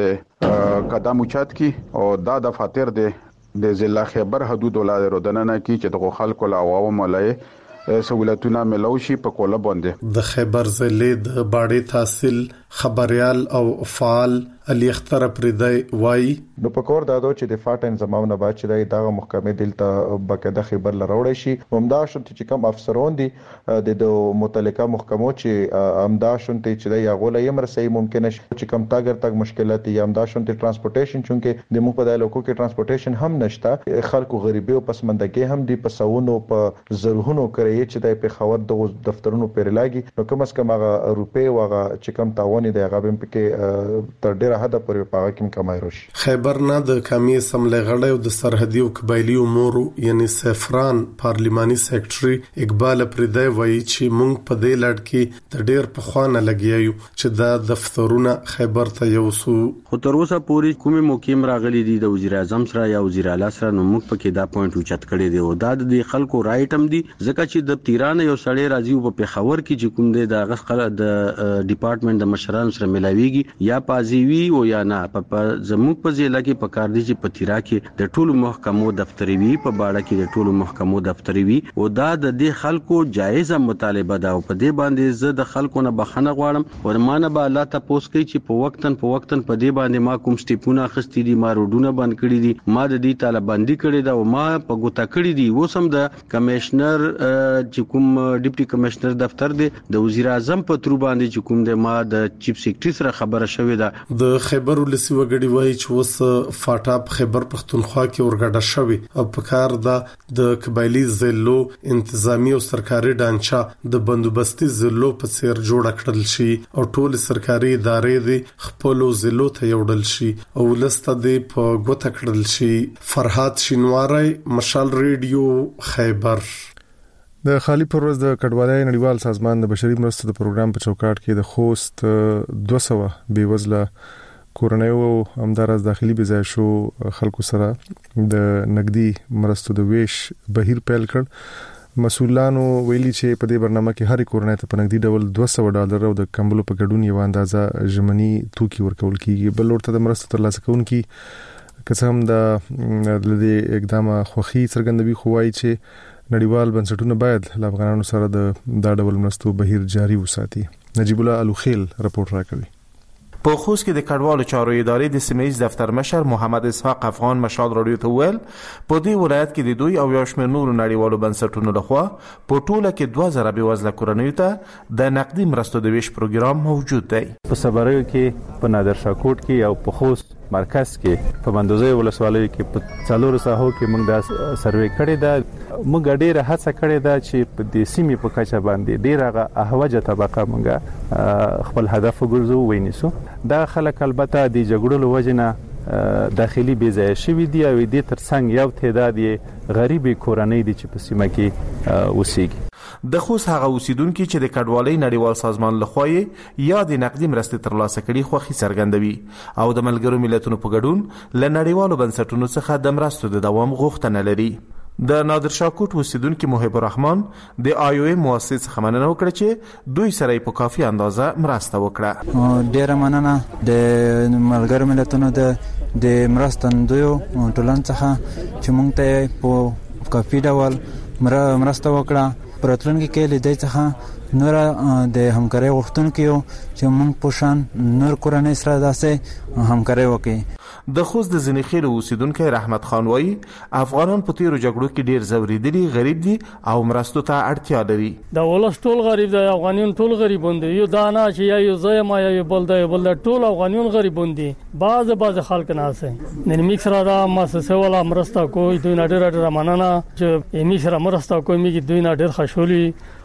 باندې قدم اوچت کی او دا د فاتر د د ضلع خیبر حدود ولادت رودنه کی چې د خلکو لا عوام ملای سہولتونه ملوشي په کوله باندې د خیبر ضلع د باړې تحصیل خبريال او فعال علي اختر پردای وای نو په کور دادو چې د فاټن زمونه بعد چې دغه محکمه دلته بقاعده خبر لراوړی شي همدا شونته چې کوم افسرون دي د متعلقه محکمو چې همدا شونته چې د یغول یم رسي ممکن شي چې کوم تاګر تک مشکلات یا همدا شونته ترانسپورټیشن چونکه د مو په دای لوکو کې ترانسپورټیشن هم نشته خلکو غریبي او پسمندګي هم دي په ساونو په زرهونو کوي چې د پیښور د دفترونو پر لاګي نو کوم اس کوم هغه روپې واغه چې کوم تاوان دی هغه هم پکې تر ډیره حد پورې پاګه کوم کمای روش خیبر نه د کمی سملې غړې او د سرحدي او قبایلی امور یعنی سفران پارلیماني سیکریټري اقبال پردای وایي چې مونږ په دې لړ کې د ډیر په خوانه لګیایو چې دا دفترونه خیبر ته یو سو خو تر اوسه پورې کومه مقیم راغلي دي د وزیر اعظم سره یا وزیر اعلی سره نو موږ پکې دا پوینټ اوچت کړی دی او دا د خلکو رائټ هم دي ځکه چې د تیران یو سړی راځي په پیښور کې چې کوم دی د غسقله د ډپارټمنټ د مشرانو سره ملاويږي یا پازیوي او یا نه په زموږ په ځای کې په کار دي چې په تیرا کې د ټولو محکمو دفتري وي په باړه کې د ټولو محکمو دفتري وي او دا د دې خلکو جایزه مطالبه ده او په دې باندې زه د خلکو نه بخښنه غواړم او مانه به الله تاسو کوي چې په وختن په وختن په دې باندې ما کوم سټیپونه خستې دي ما روډونه بند کړی دي ما د دې طالباندی کړی دا او ما په ګوتا کړی دي وسم د کمشنر چې کوم ډیپټي کمشنر دفتر دی د وزیر اعظم په تر باندې چې کوم د ما د چیف سیکریټری سره خبره شوې ده د خیبر ولسی وګړي وایي چې وس فاټاپ خیبر پختونخوا کې ورګډه شوی او په کار د د قبایلی ضلعو انتظامی او سرکاري ډانچا د بندوبستي ضلعو په څیر جوړ کړل شي او ټول سرکاري ادارې د خپل ضلعو ته یوړل شي او لسته د په ګوته کړل شي فرحات شینواری مشال ریډیو خیبر د خالی پروز د کډوالۍ نړیوال سازمان د بشري مرستو د پروګرام په چوکاټ کې د خوست دوه سوه بیوزله کورنۍ او همدارس داخلي بځای شو خلکو سره د نقدي مرستو د ویش بهیر پیل کړ مسولانو ویلي چې په دې برنامه کې هر کورنۍ ته په نقدي ډول دوه سوه ډالر او د کمبلو په ګډون یو اندازه ژمنی توکي ورکول کیږي بل ورته د مرستو ترلاسه کوونکي قسم د دې اقدام خوخي څرګندوي خوای چې نړیوال بنسټونه باید له افغانانو سره د دا ډول مرستو بهیر جاري وساتي. نجیب الله الوخیل رپورت راکوي. په خوست کې د کډوالو چارو ادارې د سیمه ییز دفتر مشر محمد اسحاق افغان مشال رادیو ته ویل په دې ولایت کې د دوی او یو شمېر نورو نړیوالو بنسټونو لخوا په ټوله کې دوه زره بېوزله کورنیو ته د نقدي مرستو د ویش پروګرام موجود دی. په صبریو کې په نادر شاه کوټ کې او په خوست مرکز کې په بندوزي ولسوالۍ کې په څلورو ساحو کې موږ دا سروې کړې ده موږ ډېره هڅه کړې ده چې په دې سیمې په کچه باندې ډېره اهوجه طبقه موږ خپل هدف وګرځو وینیسو دا خلک البته د جګړو لوجنه داخلي بیځای شوی دی او د ترڅنګ یو تعداد غریبي کورنۍ دي چې په سیمه کې اوسېږي. د خوست هغه اوسیدونکو چې د کډوالۍ نړیوال سازمان لخوا یا د نقدي مرستې ترلاسه کړي خوښي څرګندوي او د ملګرو ملتونو په ګډون له نړیوالو بنسټونو څخه د مرستو د دوام غوښتنه لري. د نادر شاه کوټ اوسیدونکو محب الرحمن د آی او ایم مؤسسې څخه مننه وکړه چې دوی سره په کافي اندازه مرسته وکړه. ډیره مننه د ملګرو ملتونو د د مرستندویو ټولن څخه چې موږ ته په کافي ډول مرسته وکړه. پراتلونکو کې لیدای څخه نور د همکاري غوښتونکو یو چې موږ پوښان نور کورنۍ سره داسې همکاري وکړي. د خوست د زنیخیل اوسیدونکو رحمت خان وایي افغانان په تیرو جګړو کې ډیر زوریدلي غریب دي او مرستو ته اړتیا لري. دا ولس ټول غریب دي افغانان ټول غریبون دي یو دانا چې یو ځای ما یو بل دی بل ټول افغانان غریبون دي بعض بعض خلک نه اسه نن میکس را دا مؤسسه ولا مرسته کوي دوی نه ډیر ډیر مننه چې میکس را مرسته کوي میږي دوی نه ډیر خوشحالي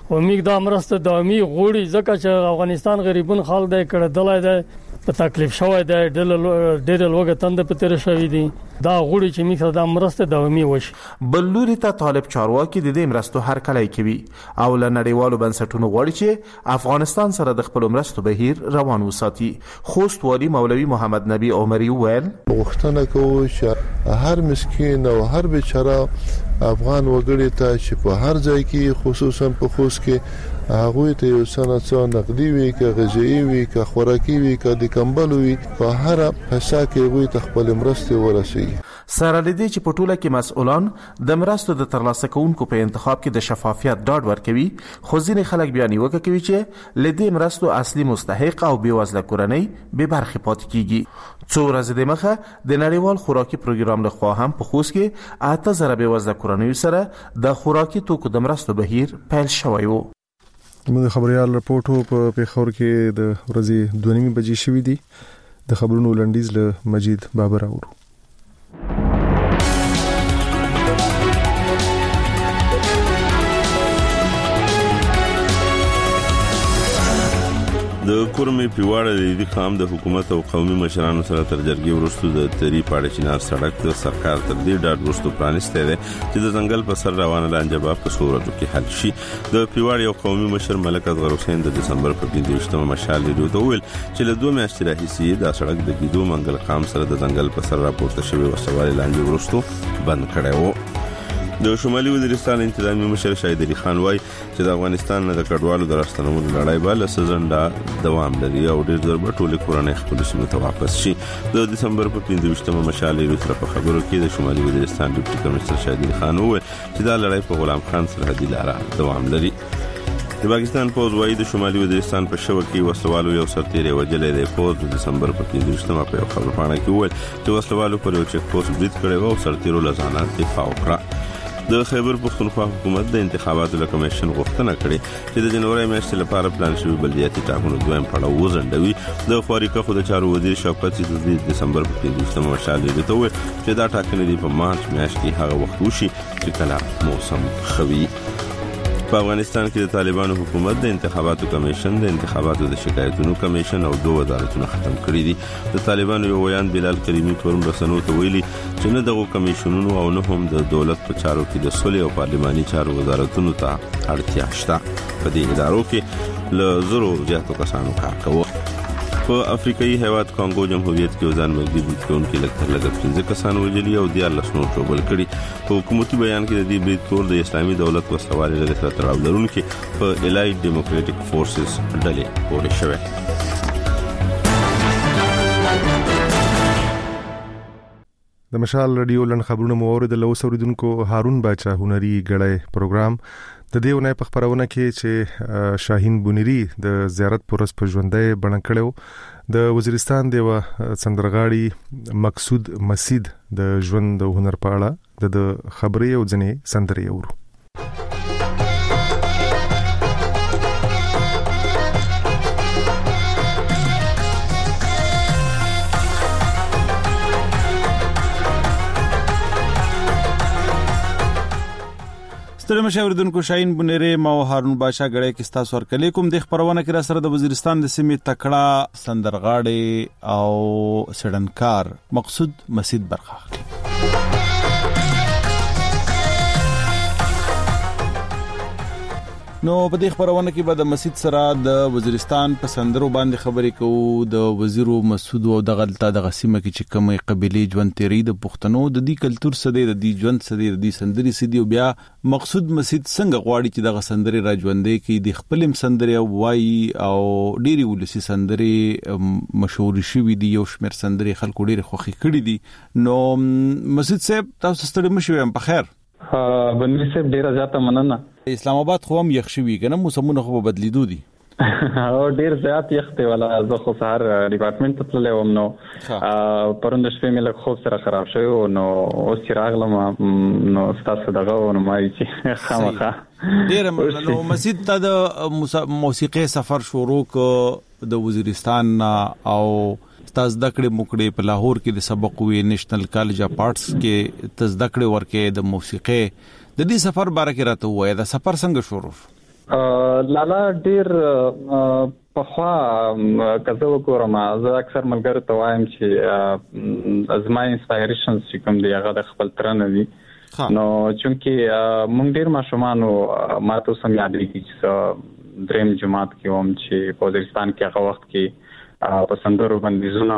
او موږ دا مرسته دایمي غوړي ځکه چې افغانستان غریبون خلک دی کړه دلای دی په تکلیف شوی دی ډېر ډېر لوګه تند په تیر شوی دی دا غوړي چې موږ دا مرسته دایمي وشي. بل لوري ته طالب چارواکي د دې مرستو هر کله کوي او له نړیوالو بنسټونو غواړي چې افغانستان سره د خپل مرستو بهیر روان وساتي. خوست والی مولوي محمد نبی عمری ویل وختونه کوي چې هر مسکین او هر بیچاره افغان وګړي ته چې په هر ځای کې خصوصا په خوست کې هغه ته یو سنت نقدي وي که غذایی وي که خوراکي وي که د کمبل وي په هر حصہ کې وي تخپل مرسته ورسي. سره لدی چې په ټوله کې مسؤلان د مرستو د ترلاسه کوونکو په انتخاب کې د شفافیت ډاډ ورکوي، خو ځینې خلک بیا نیوکه کوي چې لدی مرستو اصلي مستحق او بیوزله کورنۍ به برخه پاتې کیږي. څو ورځې د مخه د نړیوال خوراکي پروګرام له خوا هم په خوست کې اته زره بیوزله کورنۍ سره د خوراکي توکو د مرستو بهیر پیل شوی و. موږ خبريال رپورټو په پیښور کې د ورځې دوه نیمه بجې شوې دي. د خبرونو لنډیز له مجید بابر اورو. د کورمې پیواړه د خام د حکومت او قومي مشرانو سره تر جرګې وروسته د تری پاړه چنار سړک د سرکار تر دې ډاډ وروسته پرانسته ده چې د ځنګل په سر روانه لانجه په صورت کې حل شي. د پیواړ یو قومي مشر ملک اصغر حسین د دسمبر په پنځه مشال لري ته ویل چې له دوه میاشتې راهیسې د سړک د کېدو منګل قام سره د ځنګل په سر راپورته شوی او سوال لانجه وروسته بند کړی و. د شمالي وزیرستان انتظامی مشر شاهد علي خان وای چې د افغانستان د کډوالو د راستنولو لړۍ به له سزنده دوام لري او ډېر ډېر به ټول کورنۍ خپل سیمه ته واپس شي. د دسمبر په پنځه مشال لري سره په خبرو کې د شمالي وزیرستان ډیپټي کمشنر شاهد علي خان وای چې دا لړۍ په غلام خان سرحدي لاره دوام لري. د پاکستان پوز وایي د شمالي وزیرستان په شو کې وسلوالو یو سرتیری وجلې د پوز د دسمبر په پنځه په خبرپاڼه کې وایي چې وسلوالو پر یو چک پوسټ برید کړی او سرتیرو لزانه دفاع وکړه. د خیبر پختونخوا حکومت د انتخاباتو له کمیشن غوښتنه کړې چې د جنوري میاشتې لپاره پلان شوی بلدیاتي ټاکنو دویم پړاو وزندوي. د خواریکه خو د چارو وزیر شوکت د دسمبر په پنځه مشال لري ته وي چې دا ټاکنې په مارچ میاشت کې هغه وخت وشي چې کله موسم خوي. په افغانستان کې د طالبانو حکومت د انتخاباتو کمیشن د انتخاباتو د شکایتونو کمیشن او دوه وزارتونه ختم کړي دي. د طالبانو یو ویان بلال کریمی پرون رسنو ته ویلي چې نه دغه کمیشنونو او نه هم د دولت په چارو کې د صلح او پارلماني چارو وزارتونو ته اړتیا شته. په دې ادارو کې له زرو زیاتو کسانو کار کوي. په افریقایي هیواد کانګو جمهوریت کې ځان مګدي بریټون کې لکه لکه پنځه کسان وجلي او د لسنو ټوبل کړي. په حکومتي بیان کې د دې بریټور د اسلامي دولت وسوالې لري سره تړاو لرونکي په الایډ ډیموکراټک فورسز ډلې پورې شوه. د مشال رادیو لن خبرونه مو اوریدل او اوریدونکو هارون باچا هنري غړې پروګرام د دې ونې په خبرونه کې چې شاهین بونيري د زیارت پرس په ژوندۍ بڼه کړو د وزیرستان د سندرغاړي مقصود مسید د ژوند د هنر په اړه د خبرې او ځنې سندرې اورو. ستړي مشاوردونکو شاهین بونيري ما هارون باشا غړې کې تاسو ورکلې کوم د خبرونه کې را سره د وزیرستان د سیمې تکړه سندرغاړي او سړنکار مقصود مسید برخه نو په دې خبرونه کې به د مسجد سره د وزیرستان په سندرو باندې خبرې کوو. د وزیرو مسعود او د غلطه د غسیمه کې چې کومه قبيله ژوند تیری د پښتنو د دې کلچر سره د دې ژوند سره د دې سندري سدي او بیا مقصود مسجد څنګه غواړي چې د سندري را ژوندې کې د خپلم سندري او وای او ډيري ولسی سندري مشهور شوی دي او شمیر سندري خلکو ډيري خوخي کړی دي. نو مسجد صاحب تاسو ستړي مشوي په خیر؟ ها بنوي صاحب ډیره زیاته مننه. اسلام آباد خو هم یخ شوی کنه موسمونه خو بدلیدو دي او ډیر زیات یخته ولا زه خو سهار ډپارټمنټ ته تللی وم نو پرون د شپې مې له خوب سره خراب شوی نو اوس چې راغلم نو ستاسو دغه ونه مای چې خامخا ډیر نو مسجد ته د موسیقي سفر شروع کو د وزیرستان او تاسو د کړې مکړې په لاهور کې د سبق وی نېشنل کالج اف آرټس کې تاسو د کړې ورکې د موسیقي د دې سفر باره کې راته وای دا سفر څنګه شروع؟ لالا ډیر په خوا کزه وګورم زه اکثر ملګری ته وایم چې زما انسپایریشنز چې کوم دی هغه د خپل ترنه دي نو چونکه مونږ ډیر ماشومانو ماته سم یاد لري چې دریم جماعت کې هم چې په وزیرستان کې هغه وخت کې په سندرو باندې زونه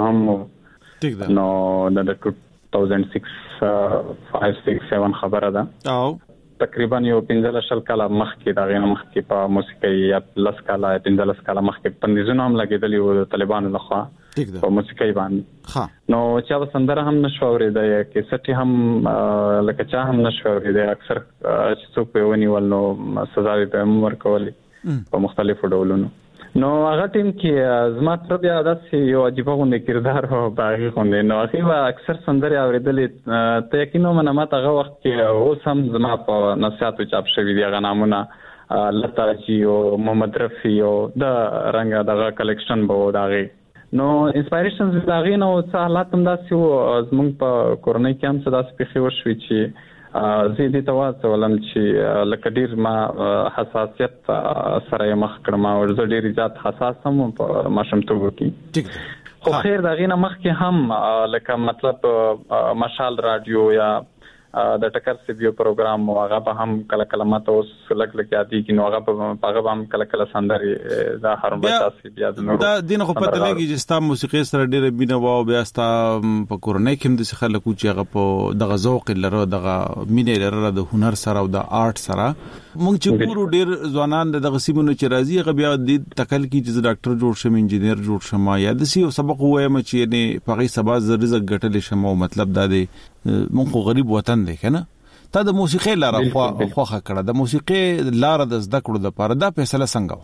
هم نو د two thousand six five six seven خبره ده او تقریبا یو پنځه شل کاله مخکې دا غینه مخکې په موسیقي یا لس کاله پنځه کاله مخکې پندیزونه هم لګیدلی و د طالبانو لخوا په موسیقي باندې نو چا وسندره هم نشو اورېدای کې سټي هم لکه چا هم نشو اورېدای اکثر چې څوک په ونیول نو سزا به ورکولې په مختلفو ډولونو نو هغه ټیم کې زما تر بیا داسې یو عجیب غونډه کردار او باغی غونډه نو هغه اکثر سندره اورېدلې ته یقینا منه ماته هغه وخت کې اوس هم زما په نصيحتو چاپ شوی دی هغه نامونه لتا جی او محمد رفی او د رنګ دغه کلیکشن به داغه نو انسپایریشنز داغه نو څه حالات هم داسې و زمونږ په کورنۍ کې هم څه داسې پیښې وشوي چې زه دې تاسو ولم چې لکه ډیر ما حساسیت سره مخ کړم او زه ډیر زیات حساس هم په ماشومتوب کې خو خیر دا غینه مخ کې هم لکه مطلب مشال رادیو یا د ټکر سیبیو پروګرام او هغه به هم کله کله ماته اوس لګ لګ یادې کې نو هغه په هغه هم کله کله سندري دا هرم بچا سیبیا د نور دا دینه خو پته لګي چې ستا موسیقي سره ډیره بینه واو بیا ستا په کورنۍ کې هم د خلکو چې هغه په دغه ذوق لره دغه مینه لره د هنر سره او د آرت سره مونږ چې ګورو ډیر ځوانان دغه سیمونو چې راځي هغه بیا د تکل کې چې ډاکټر جوړ شم انجینیر جوړ شم یا د سی سبق وایم چې نه پغې سبا ز رزق ګټل شم او مطلب دا دی مونږ غریب وطن دی کنه تا د موسیقي لاره خو خوخه کړه د موسیقي لاره د زده کړو د پاره دا فیصله څنګه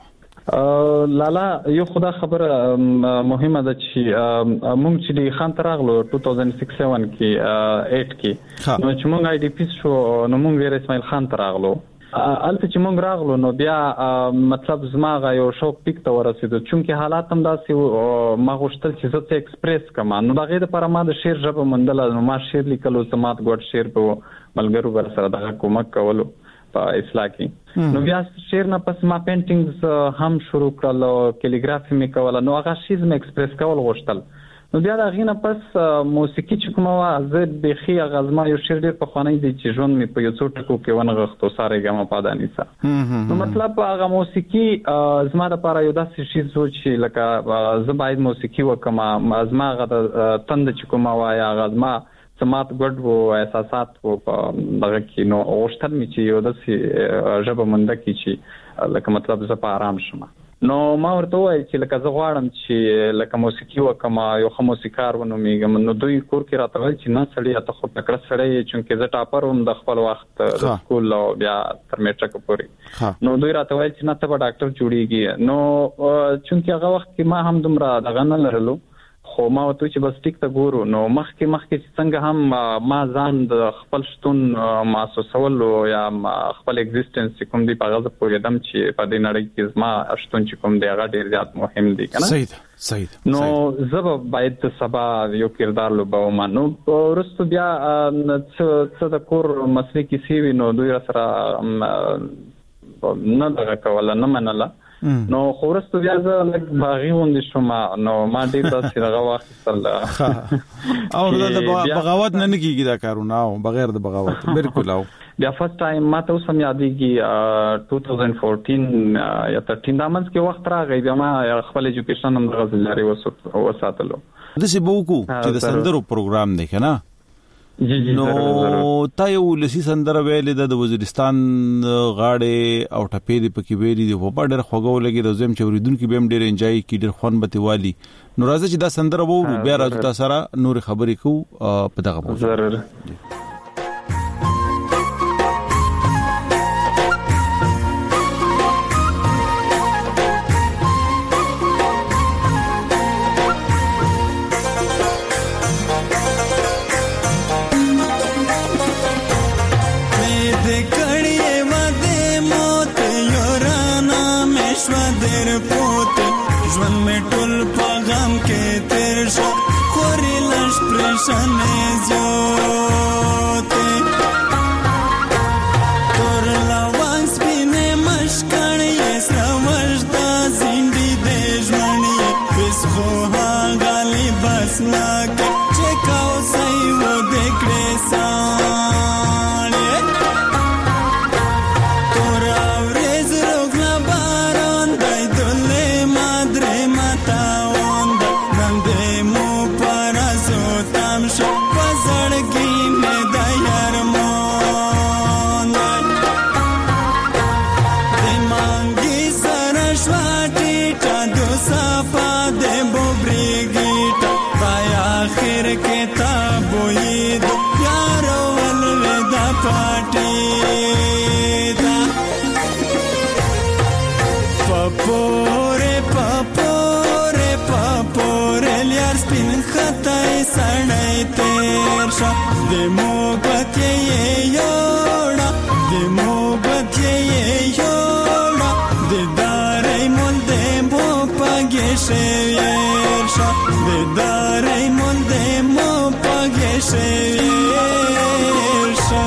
و لالا یو خدا خبره مهمه ده چې مونږ چې خان تراغلو two thousand six seven کې eight کې نو چې مونږ آی ډی پی شو نو مونږ ویر اسماعیل خان تراغلو البته چې مونږ راغلو نو بیا مطلب زما یو شوق پیک ته ورسېدو چونکه حالات هم داسې ما غوښتل چې زه ته ایکسپریس کما نو دا غي د پر ما د شعر ژبه مندل نو ما شعر لیکلو سمات ګډ شعر په ملګرو ور سره دغه کومک کولو په اصلاح کې نو بیا شعر نه پس ما پینټینګز هم شروع کړل کالیګرافي می کوله نو هغه شیز می ایکسپریس کول غوښتل نو بیا دا غینه پس موسیقي چې کومه وا زه بخي غزما یو شعر ډیر په خوانی دي چې ژوند می په یو څو ټکو کې ونغختو ساره ګم پادانی سره نو مطلب هغه موسیقي زما د لپاره یو داسې شی چې لکه زه باید موسیقي وکم زما غد تند چې کومه وا یا غزما سمات ګډ وو احساسات وو په دغه کې نو اوشتل می چې یو داسې ژبه مونږ کې چې لکه مطلب زه په آرام شمه نو ما ورته وایي چې لکه زه غواړم چې لکه موسیقي وکم یو ښه موسیقار ونومېږم نو دوی کور کې راته وایي چې نه سړی ته خو تکړه سړی چونکې زه ټاپر وم د خپل وخت د سکول او بیا تر میټرک پورې نو دوی راته وایي چې نه ته به ډاکټر جوړیږي نو چونکې هغه وخت کې ما هم دومره دغه نه لرلو خو ما وته چې بس ټیک ته ګورو نو مخکې مخکې څنګه هم ما ځان د خپل شتون محسوسول یا خپل ایگزیسټنس کوم دی په غزه پوهیدم چې په دې نړۍ کې زما شتون چې کوم دی هغه ډیر زیات مهم دی کنه صحیح صحیح نو زه باید سبا یو کردار لوبوم نو ورستو بیا څه د کور مسلې کې سی نو دوی سره نه دغه کوله نه منله نو خورستو بیا زه لږ باغی وندې شوم نو ما ډېر داسې دغه واخیستل او د بغاوت نه کېږي دا کارونه او بغیر د بغاوت بالکل او بیا فرست ټایم ما ته اوس هم یادېږي two thousand fourteen یا thirteen دا منځ کې وخت راغی بیا ما خپل ایجوکیشن هم دغه جاري وساتلو داسې به وکړو چې د سندرو پروګرام دی که نه جی جی نو تا یو لسی سندره ویلې د وزیرستان غاړې او ټپې دی پکې ویلې دی په ډېر خوګو لګي د زم چوریدونکو به هم ډېر انجوای کی ډېر خوان بته والی نو راځي چې دا سندره وورو بیا راځو تاسو سره نور خبرې کو په دغه موضوع ضرور Tore la wang spine mashkani فیصله چې کوسای و دکړې سانې تور ورځ روغنا باران دای دلې مادرې متا وند نن دې مو پرازو تام شو پزړګي مې د یارمان دې مانګي سره شواټي تا دو صفا دې بوبريږي پای اخر کتاب وې د یار ول د پټي دا پپوره پپوره پپوره لیار سپین خطای سړی تیر شو د موبت یې یوړه د موبت یې یوړه د دارای مون د مو پګې شویر شو د دارای مون د مو پګې شویر شو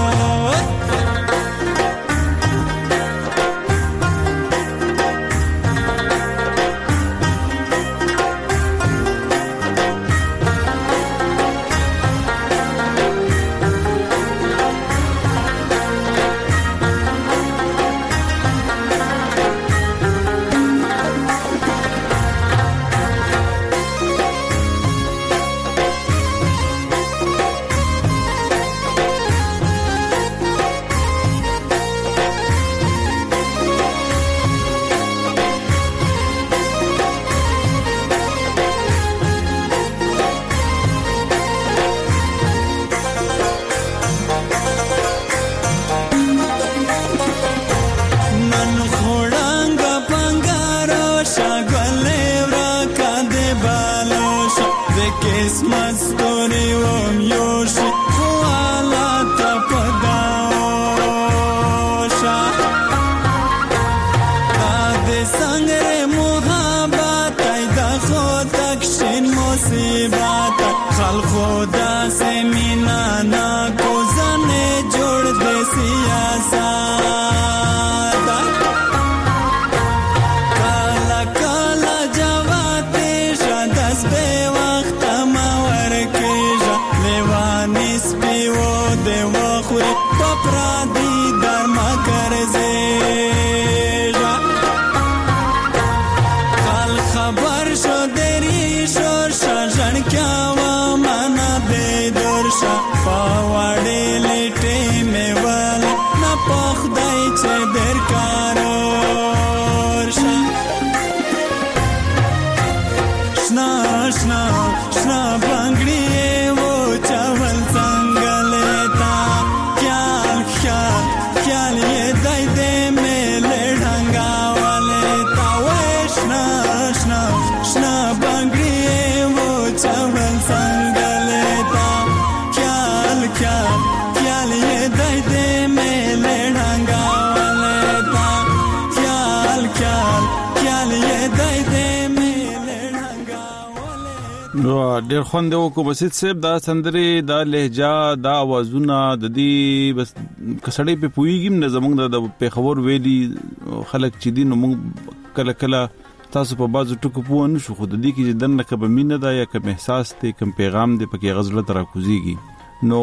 ډېر خوند وکړو بسیط صاحب دا سندري دا لهجه دا आवाजونه د دې بس کسړې په پویګم نه زمونږ د پیښور ویلي خلک چې دین موږ کله کله تاسو په بازو ټکو پوه نه شو خو د دې کې دنه کبه مینه دا یا کوم احساس ته کوم پیغام دی پکې غزل تر کوزيږي نو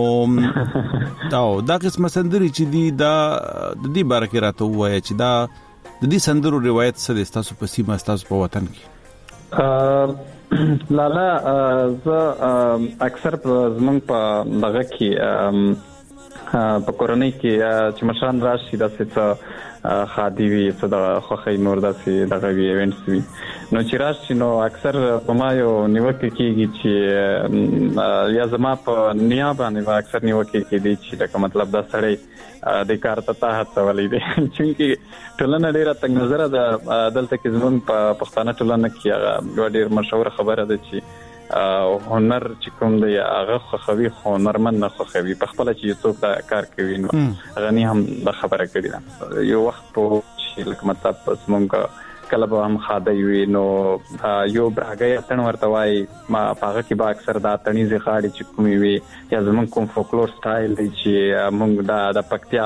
دا دا قسم سندري چې دی دا د دې بارکه راته وایا چې دا د دې سندرو روایت څه د تاسو په سیمه تاسو په وطن کې لالا زه اکثر زمونږ په دغه کې په کورنۍ کې چې مشران راشي داسې څه خادي وي څه د خوښۍ نور داسې دغه وي ایونټس وي نو چې راشي نو اکثر په ما یو نیوکه کېږي چې یا زما په نیا باندې اکثر نیوکه کېږي چې لکه مطلب دا سړی د کار ته هڅولې دي چې ټولنه ډیره تنگ نظر ده دلته کې زموږ په پښتانه ټولنه کې هغه ډیر مشهور خبره ده چې هنر چې کوم دی هغه خوخوي هنرمن نه خوخوي په خپل چې څوک دا کار کوي نو غني هم دا خبره کړی ده یو وخت په چې لکه مطلب زموږ کله به هم خاده وي نو یو براګي اتن ورته وای ما هغه کې با اکثر دا تنیزي غاړي چې کومي وي یا زمون کوم فولکلور سټایل دی چې موږ دا د پکتیا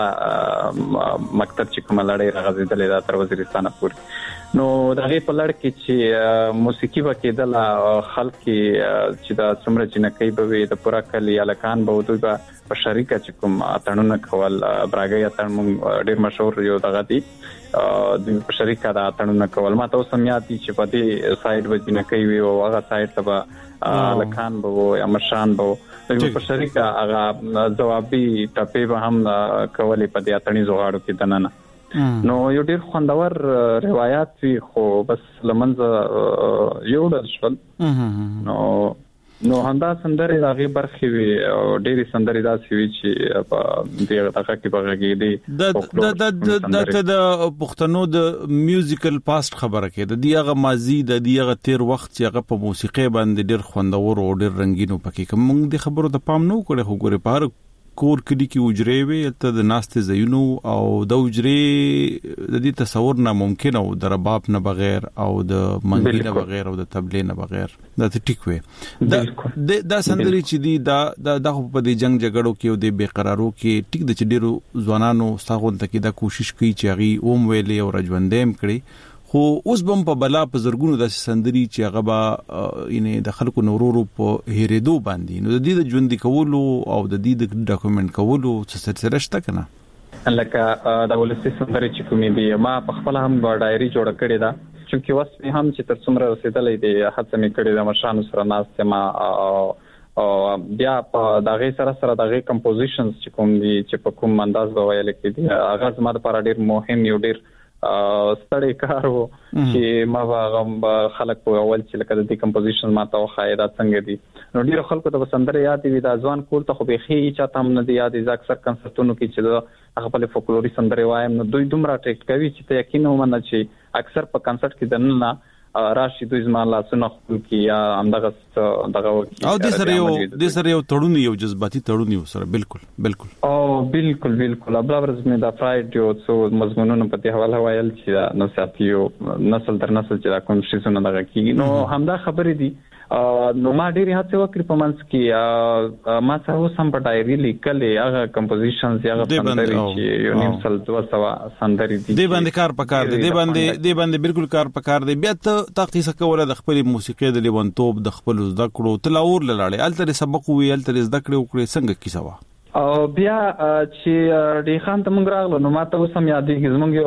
مکتب چې کوم لړۍ راغزیدلې دا تر وزیرستان پورې نو دغه په لړ کې چې موسیقي وکیدل خلک چې دا څومره جنکې به وي د پورا کلی الکان به دوی په شریکه چې کوم اتنونه کول براګي اتن موږ ډیر مشهور یو دغه دی د په شریکه دا اتنونه کول ما ته سمياتي چې په دې سایډ و جنکې وي او هغه سایډ ته به الکان به یا مشان به په شریکه هغه جوابي ټپې به هم کولې په دې اتنې زوغاړو کې دننه نو یو ډیر خوندور روایت وی خو بس لمنځه یو ډول شول نو نو همدا سندري دغه برخې وی او ډېری سندري داسې وی چې په دې دغه کې بغږی دي د د د د پښتنو د میوزیکل پاست خبره کې د دیغه ماضی د دیغه تیر وخت چې هغه په موسیقي باندې ډیر خوندور او ډیر رنگینو پکې کوم د خبرو د پام نو کړي خو ګوره په کور کلی کې وجري وي ته د ناست زینو او د وجري د دې تصور نه ممکن او د رباب نه بغیر او د منګي نه بغیر او د تبلې نه بغیر دا ټیک وي د دا سندري چې دی دا د په دې جنگ جګړو کې او د بیقرارو کې ټیک د چډیرو ځوانانو ستاغون ته کې دا کوشش کوي چې غي اوم ویلې او رجوندیم کړي خو اوس بم په بلا په زرګونو د سندري چې هغه با یعنی د خلکو نورورو په هریدو باندې نو د دې د ژوند کولو او د دې د ډاکومنت کولو څه سلسله شته کنه لکه د ولسی سندري چې کومې دی ما په خپل هم ډایري جوړ کړې ده چې اوس هم چې تر څومره رسیدلې دي هڅه مې کړې ده مشان سره ناست ما او بیا په دغه سره سره دغه کمپوزیشنز چې کوم دي چې په کوم انداز وایل کې دي هغه زما لپاره ډیر مهم یو ډیر ستړی کار وو چې ما غم خلک په اول چې لکه د دې کمپوزیشن ما ته خایدا څنګه دي نو ډیر خلکو ته سندره یاد دي د ځوان کول ته خو به خي چاته هم نه دی یاد ځکه اکثر کنسرتونو کې چې هغه په فولکلوري سندره وایم نو دوی دومره ټیکټ کوي چې ته یقین ومنه چې اکثر په کنسرت کې دنه راشي دوی زما لا سونه خپل کی یا همدغه دغه او د سره یو د سره یو تړون یو جذباتي تړون یو سره بالکل بالکل او بالکل بالکل ابلابرز مې دا فرایډ یو څو مضمونونو په دې حواله وایل چې نو ساتیو نسل تر نسل چې کوم شي زونه دغه کیږي نو همدا خبرې دي نو ما ډېری هڅه وکړې په منځ کې ما سره سم په ډایري لیکلې هغه کمپوزیشنز هغه سندري چې یو نیم سل دوه سوه سندري دي د باندې کار پکار دی د باندې د باندې بالکل کار پکار دی بیا ته تخصیص کوله د خپل موسیقي د لیونتوب د خپل زده کړو تلاور لاله الته سبق وی الته زده کړو کړې څنګه کیسه وا او بیا چې ډی خان ته موږ راغلو نو ماته وسم یادېږي زموږ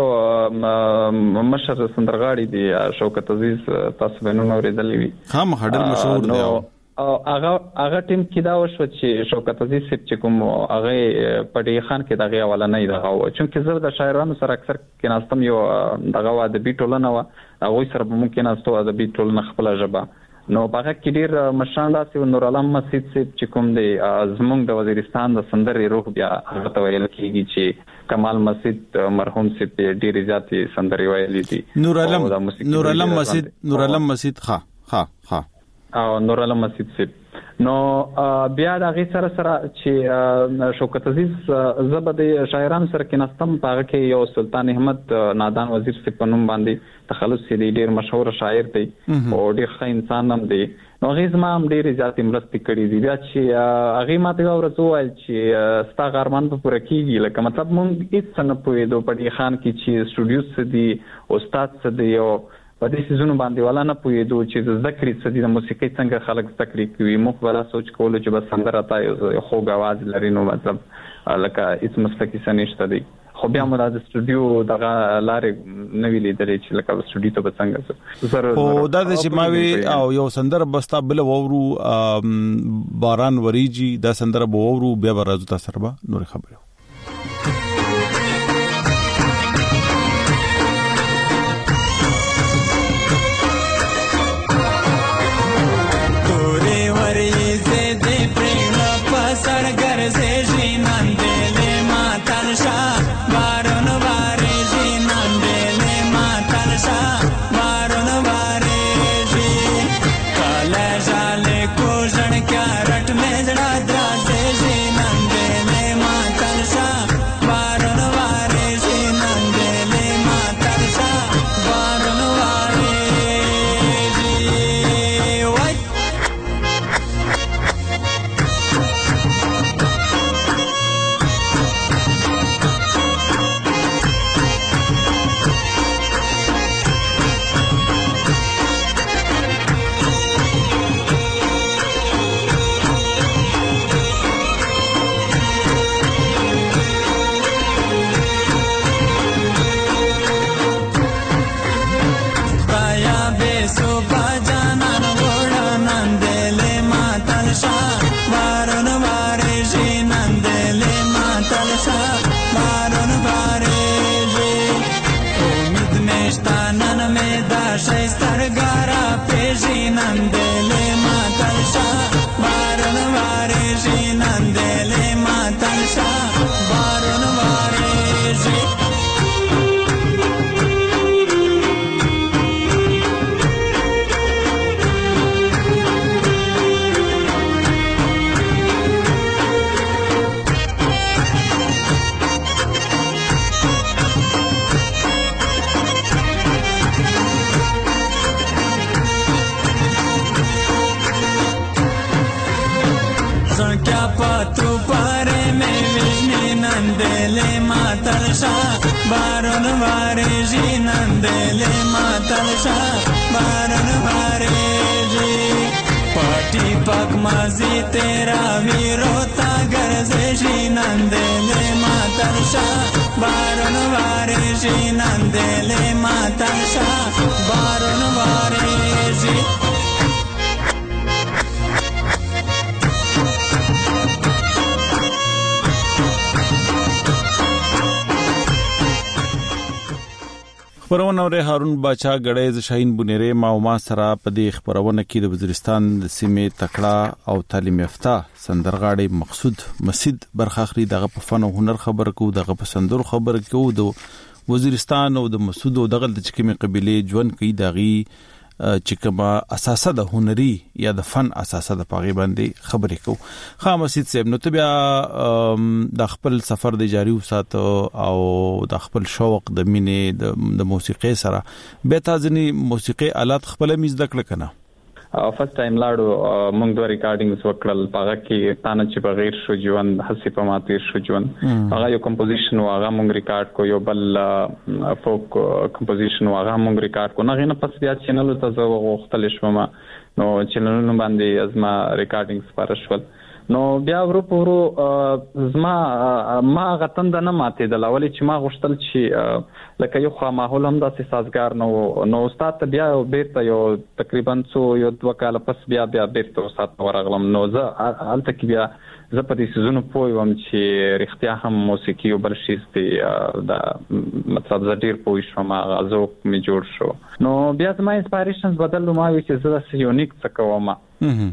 یو مشر سندرغاړي دی شوکت عزیز تاسو به نو اورېدلې وي هم هډر مشهور دی او هغه هغه ټیم کې دا وشو چې شوکت عزیز چې کوم هغه په ډی خان کې دغه حواله نه دی غو چې زه د شاعرانو سره اکثر کې ناستم یو دغه وا د بیټولنه وا هغه سره ممکن استو د بیټولنه خپل ژبه نو هغه کې ډیر مشان داسې نور علم مسجد چې کوم دی زمونږ د وزیرستان د سندري روح بیا هغه ته ویل کیږي چې کمال مسجد مرحوم سي ډیر زیاتې سندري ویلې دي نور علم نور علم مسجد نور علم مسجد ها ها ها او نور علم مسجد سي نو بیا د غي سره سره چې شوکت عزیز زبد شاعران سره کې نستم پاغه کې یو سلطان احمد نادان وزیر سي پنوم باندې تخلص سي ډیر مشهور شاعر دی او ډیر ښه انسان هم دی نو غیز ما هم ډیر زیاتې مرستې کړې دي بیا چې هغه ماته ورته وایي چې ستا غرمان په پوره کیږي لکه مطلب مونږ هیڅ څنګه پوهېدو په دې خان کې چې سټوډیو څه دی استاد څه دی او په دې سيزونو باندې ولا نه پوهېدو چې د ذکر څه دي د موسیقي څنګه خلک ذکر کوي موږ ولا سوچ کولو چې بس سندره تا یو خوږ आवाज لري نو مطلب لکه هیڅ مسلکي څه نشته دی خو بیا موږ د سټوډیو دغه لارې نوې لیدلې چې لکه سټوډیو ته به څنګه او دا چې ماوي او یو سندره بستا بل وورو باران وریجی دا سندره وورو بیا راځو تاسو سره نور خبره क्या रट में जड़ा द्रा दे जी नंदे ने मातल نن مې دا شایسترګارا پېژې نن دلې ماتل شا بارن وارې شي نن دلې ماتل شا بارن وارې شي بارون وارے جی نندلے ماتل شاہ بارون وارے جی پاٹی پاک مازی تیرا ویروتا گرزے جی نندلے ماتل شاہ بارون وارے جی نندلے ماتل شاہ بارون وارے جی خبرونه ور هارون باچا غړې ز شاهین بنيره ما او ما سره په دې خبرونه کې د وزیرستان د سیمې تکړه او تعلیم یافته سندرغاړي مقصود مسجد برخاخري دغه په فن او هنر خبر کو دغه په سندر خبر کو د وزیرستان او د مسعود او دغه د چکمې قبيله ژوند کوي دغه چکما اساسه د هنري یا د فن اساسه د پاغي باندې خبرې کو خا مسجد صاحب نو ته بیا د خپل سفر د جاری وسات او د خپل شوق د مینې د موسیقي سره به تازنی موسیقي آلات خپل میز دکړه کنه فرست ټایم لاړو موږ دوه ریکارډینګز وکړل هغه کې تانه چې بغیر شو ژوند حسي په ماتیر شو ژوند هغه یو کمپوزیشن هغه موږ ریکارډ کو یو بل فوک کمپوزیشن هغه موږ ریکارډ کو نه غنه پس بیا چینل ته زه وختل شوم نو چینلونو باندې ازما ریکارډینګز پارشول نو بیا ورو ورو زما ما غتند نه ماته د لاولې چې ما غوښتل چې لکه یو خو ماحول هم داسې سازگار نو نو استاد بیا بیرته یو تقریبا څو یو دوه کال پس بیا بیا بیرته استاد ورغلم نو زه الته کې بیا زه په دې سيزونو پویم چې رښتیا هم موسیقي او بل شي دی د مطلب زه ډیر پوه شوم غزو می جوړ شو نو بیا زما انسپایریشنز بدلو ما وی چې زه یونیک څه کوم ا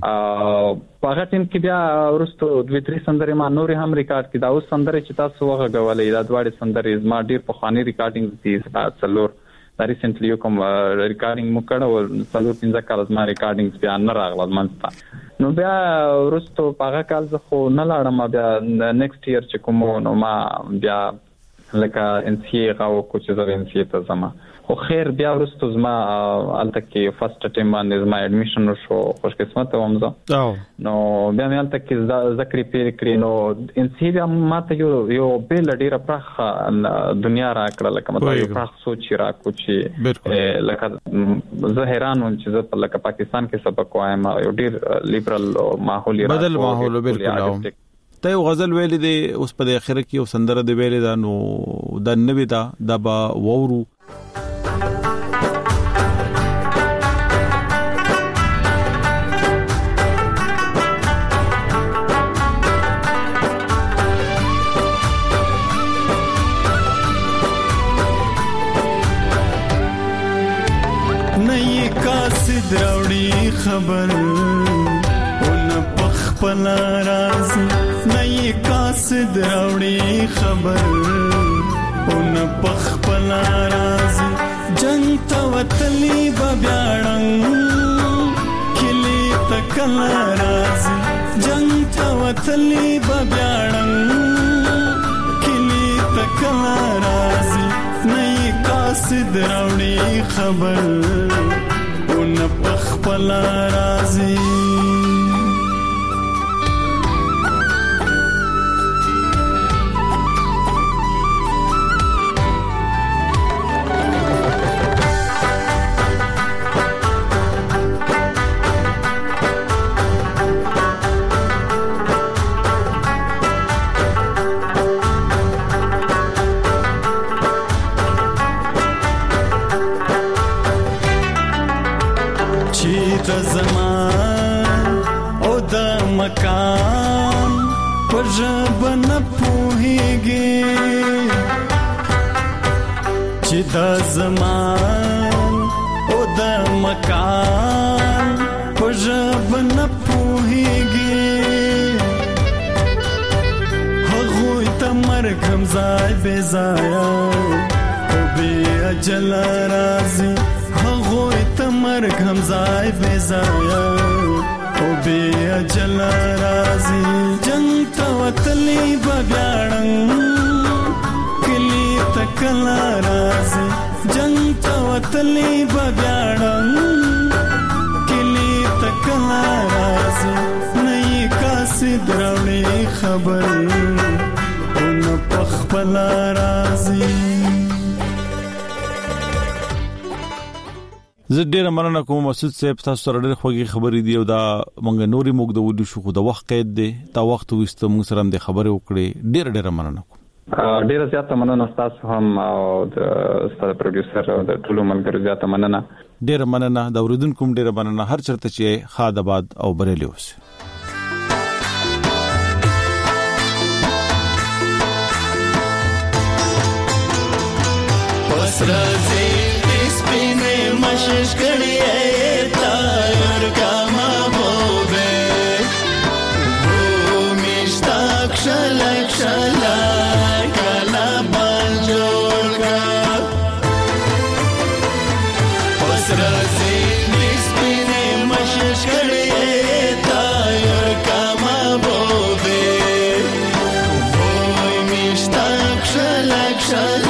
په هغه ټیم کې بیا ورستو دوه درې سندرې ما نور هم ریکارډ کړه دا اوس سندرې چې تاسو وغه غوالې دا دواړه سندرې ما ډیر په خاني ریکارډینګ دي څلور دا ریسنټلی کوم ریکارډینګ مو کړو څلور پنځه کال زما ریکارډینګز بیا نه راغله منځته نو بیا ورستو په هغه کال زه خو نه لاړم بیا نیکسټ ایئر چې کوم نو ما بیا لکه ان سی غو کو چې زه ان سی ته زما خو خیر بیا ورستو زما الته کې فرست ټیم باندې زما اډمیشن شو خوش قسمت وم زه نو بیا مې الته کې ذکر پیر کړی نو ان سی بیا ماته یو یو بل ډیره پرخ دنیا را کړل لکه مطلب یو پرخ سوچ را کو چې لکه زه حیران وم چې زه په لکه پاکستان کې سبق وایم یو ډیر لیبرل ماحول را بدل ماحول بالکل ته غزل ویلې دي اوس په اخر کې او سندره دی ویلې دا نو د نوې دا د با وورو نئی قاصد راوړي خبر اون پخپل راز نئی قاصد راوړي خبر اون پخپل راز جنگ ته وتلی بابیاړم کلی تکل راز جنگ ته وتلی بابیاړم کلی تکل راز نئی قاصد راوړي خبر اون پخپل رازي مکان پجب نه پوهیږي چې د زمان کال پژب نه پوهیږي هغوی ته مرګ هم ځای بې ځایه او بې اجله راځي هغوی ته مرګ هم ځای بې ځایه او بې اجله راځي جنګ ته وتلي به بیا ړنګ کلي ته کله راځي جنګ ته وتلي به بیا ړنګ کلي ته کله راځي نه یې قاصد راوړي خبرې او نه پخپله راځي. زه ډیره مننه کوم مسعود صاحب، تاسو سره ډېر خوږی خبرې دی او دا مونږ نوري موږ د ودو شو خو د وخت قید دی تا وخت وست موږ سره د خبرې وکړې ډیره ډیره مننه کوم. ډیره زیاته مننه تاسو هم او د استاد پروډوسر او د ټولو ملګرو زیاته مننه. ډیره مننه د اوریدونکو ډیره مننه هر چرته چې خادآباد او بریلی اوسه. وسرځي سپینې مشش کړي تا ور کما بوبه وو مشتاق شلک شلک کلا بنجول کا وسرځي سپینې مشش کړي تا ور کما بوبه وو مشتاق شلک شلک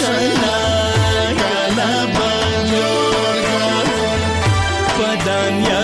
Danya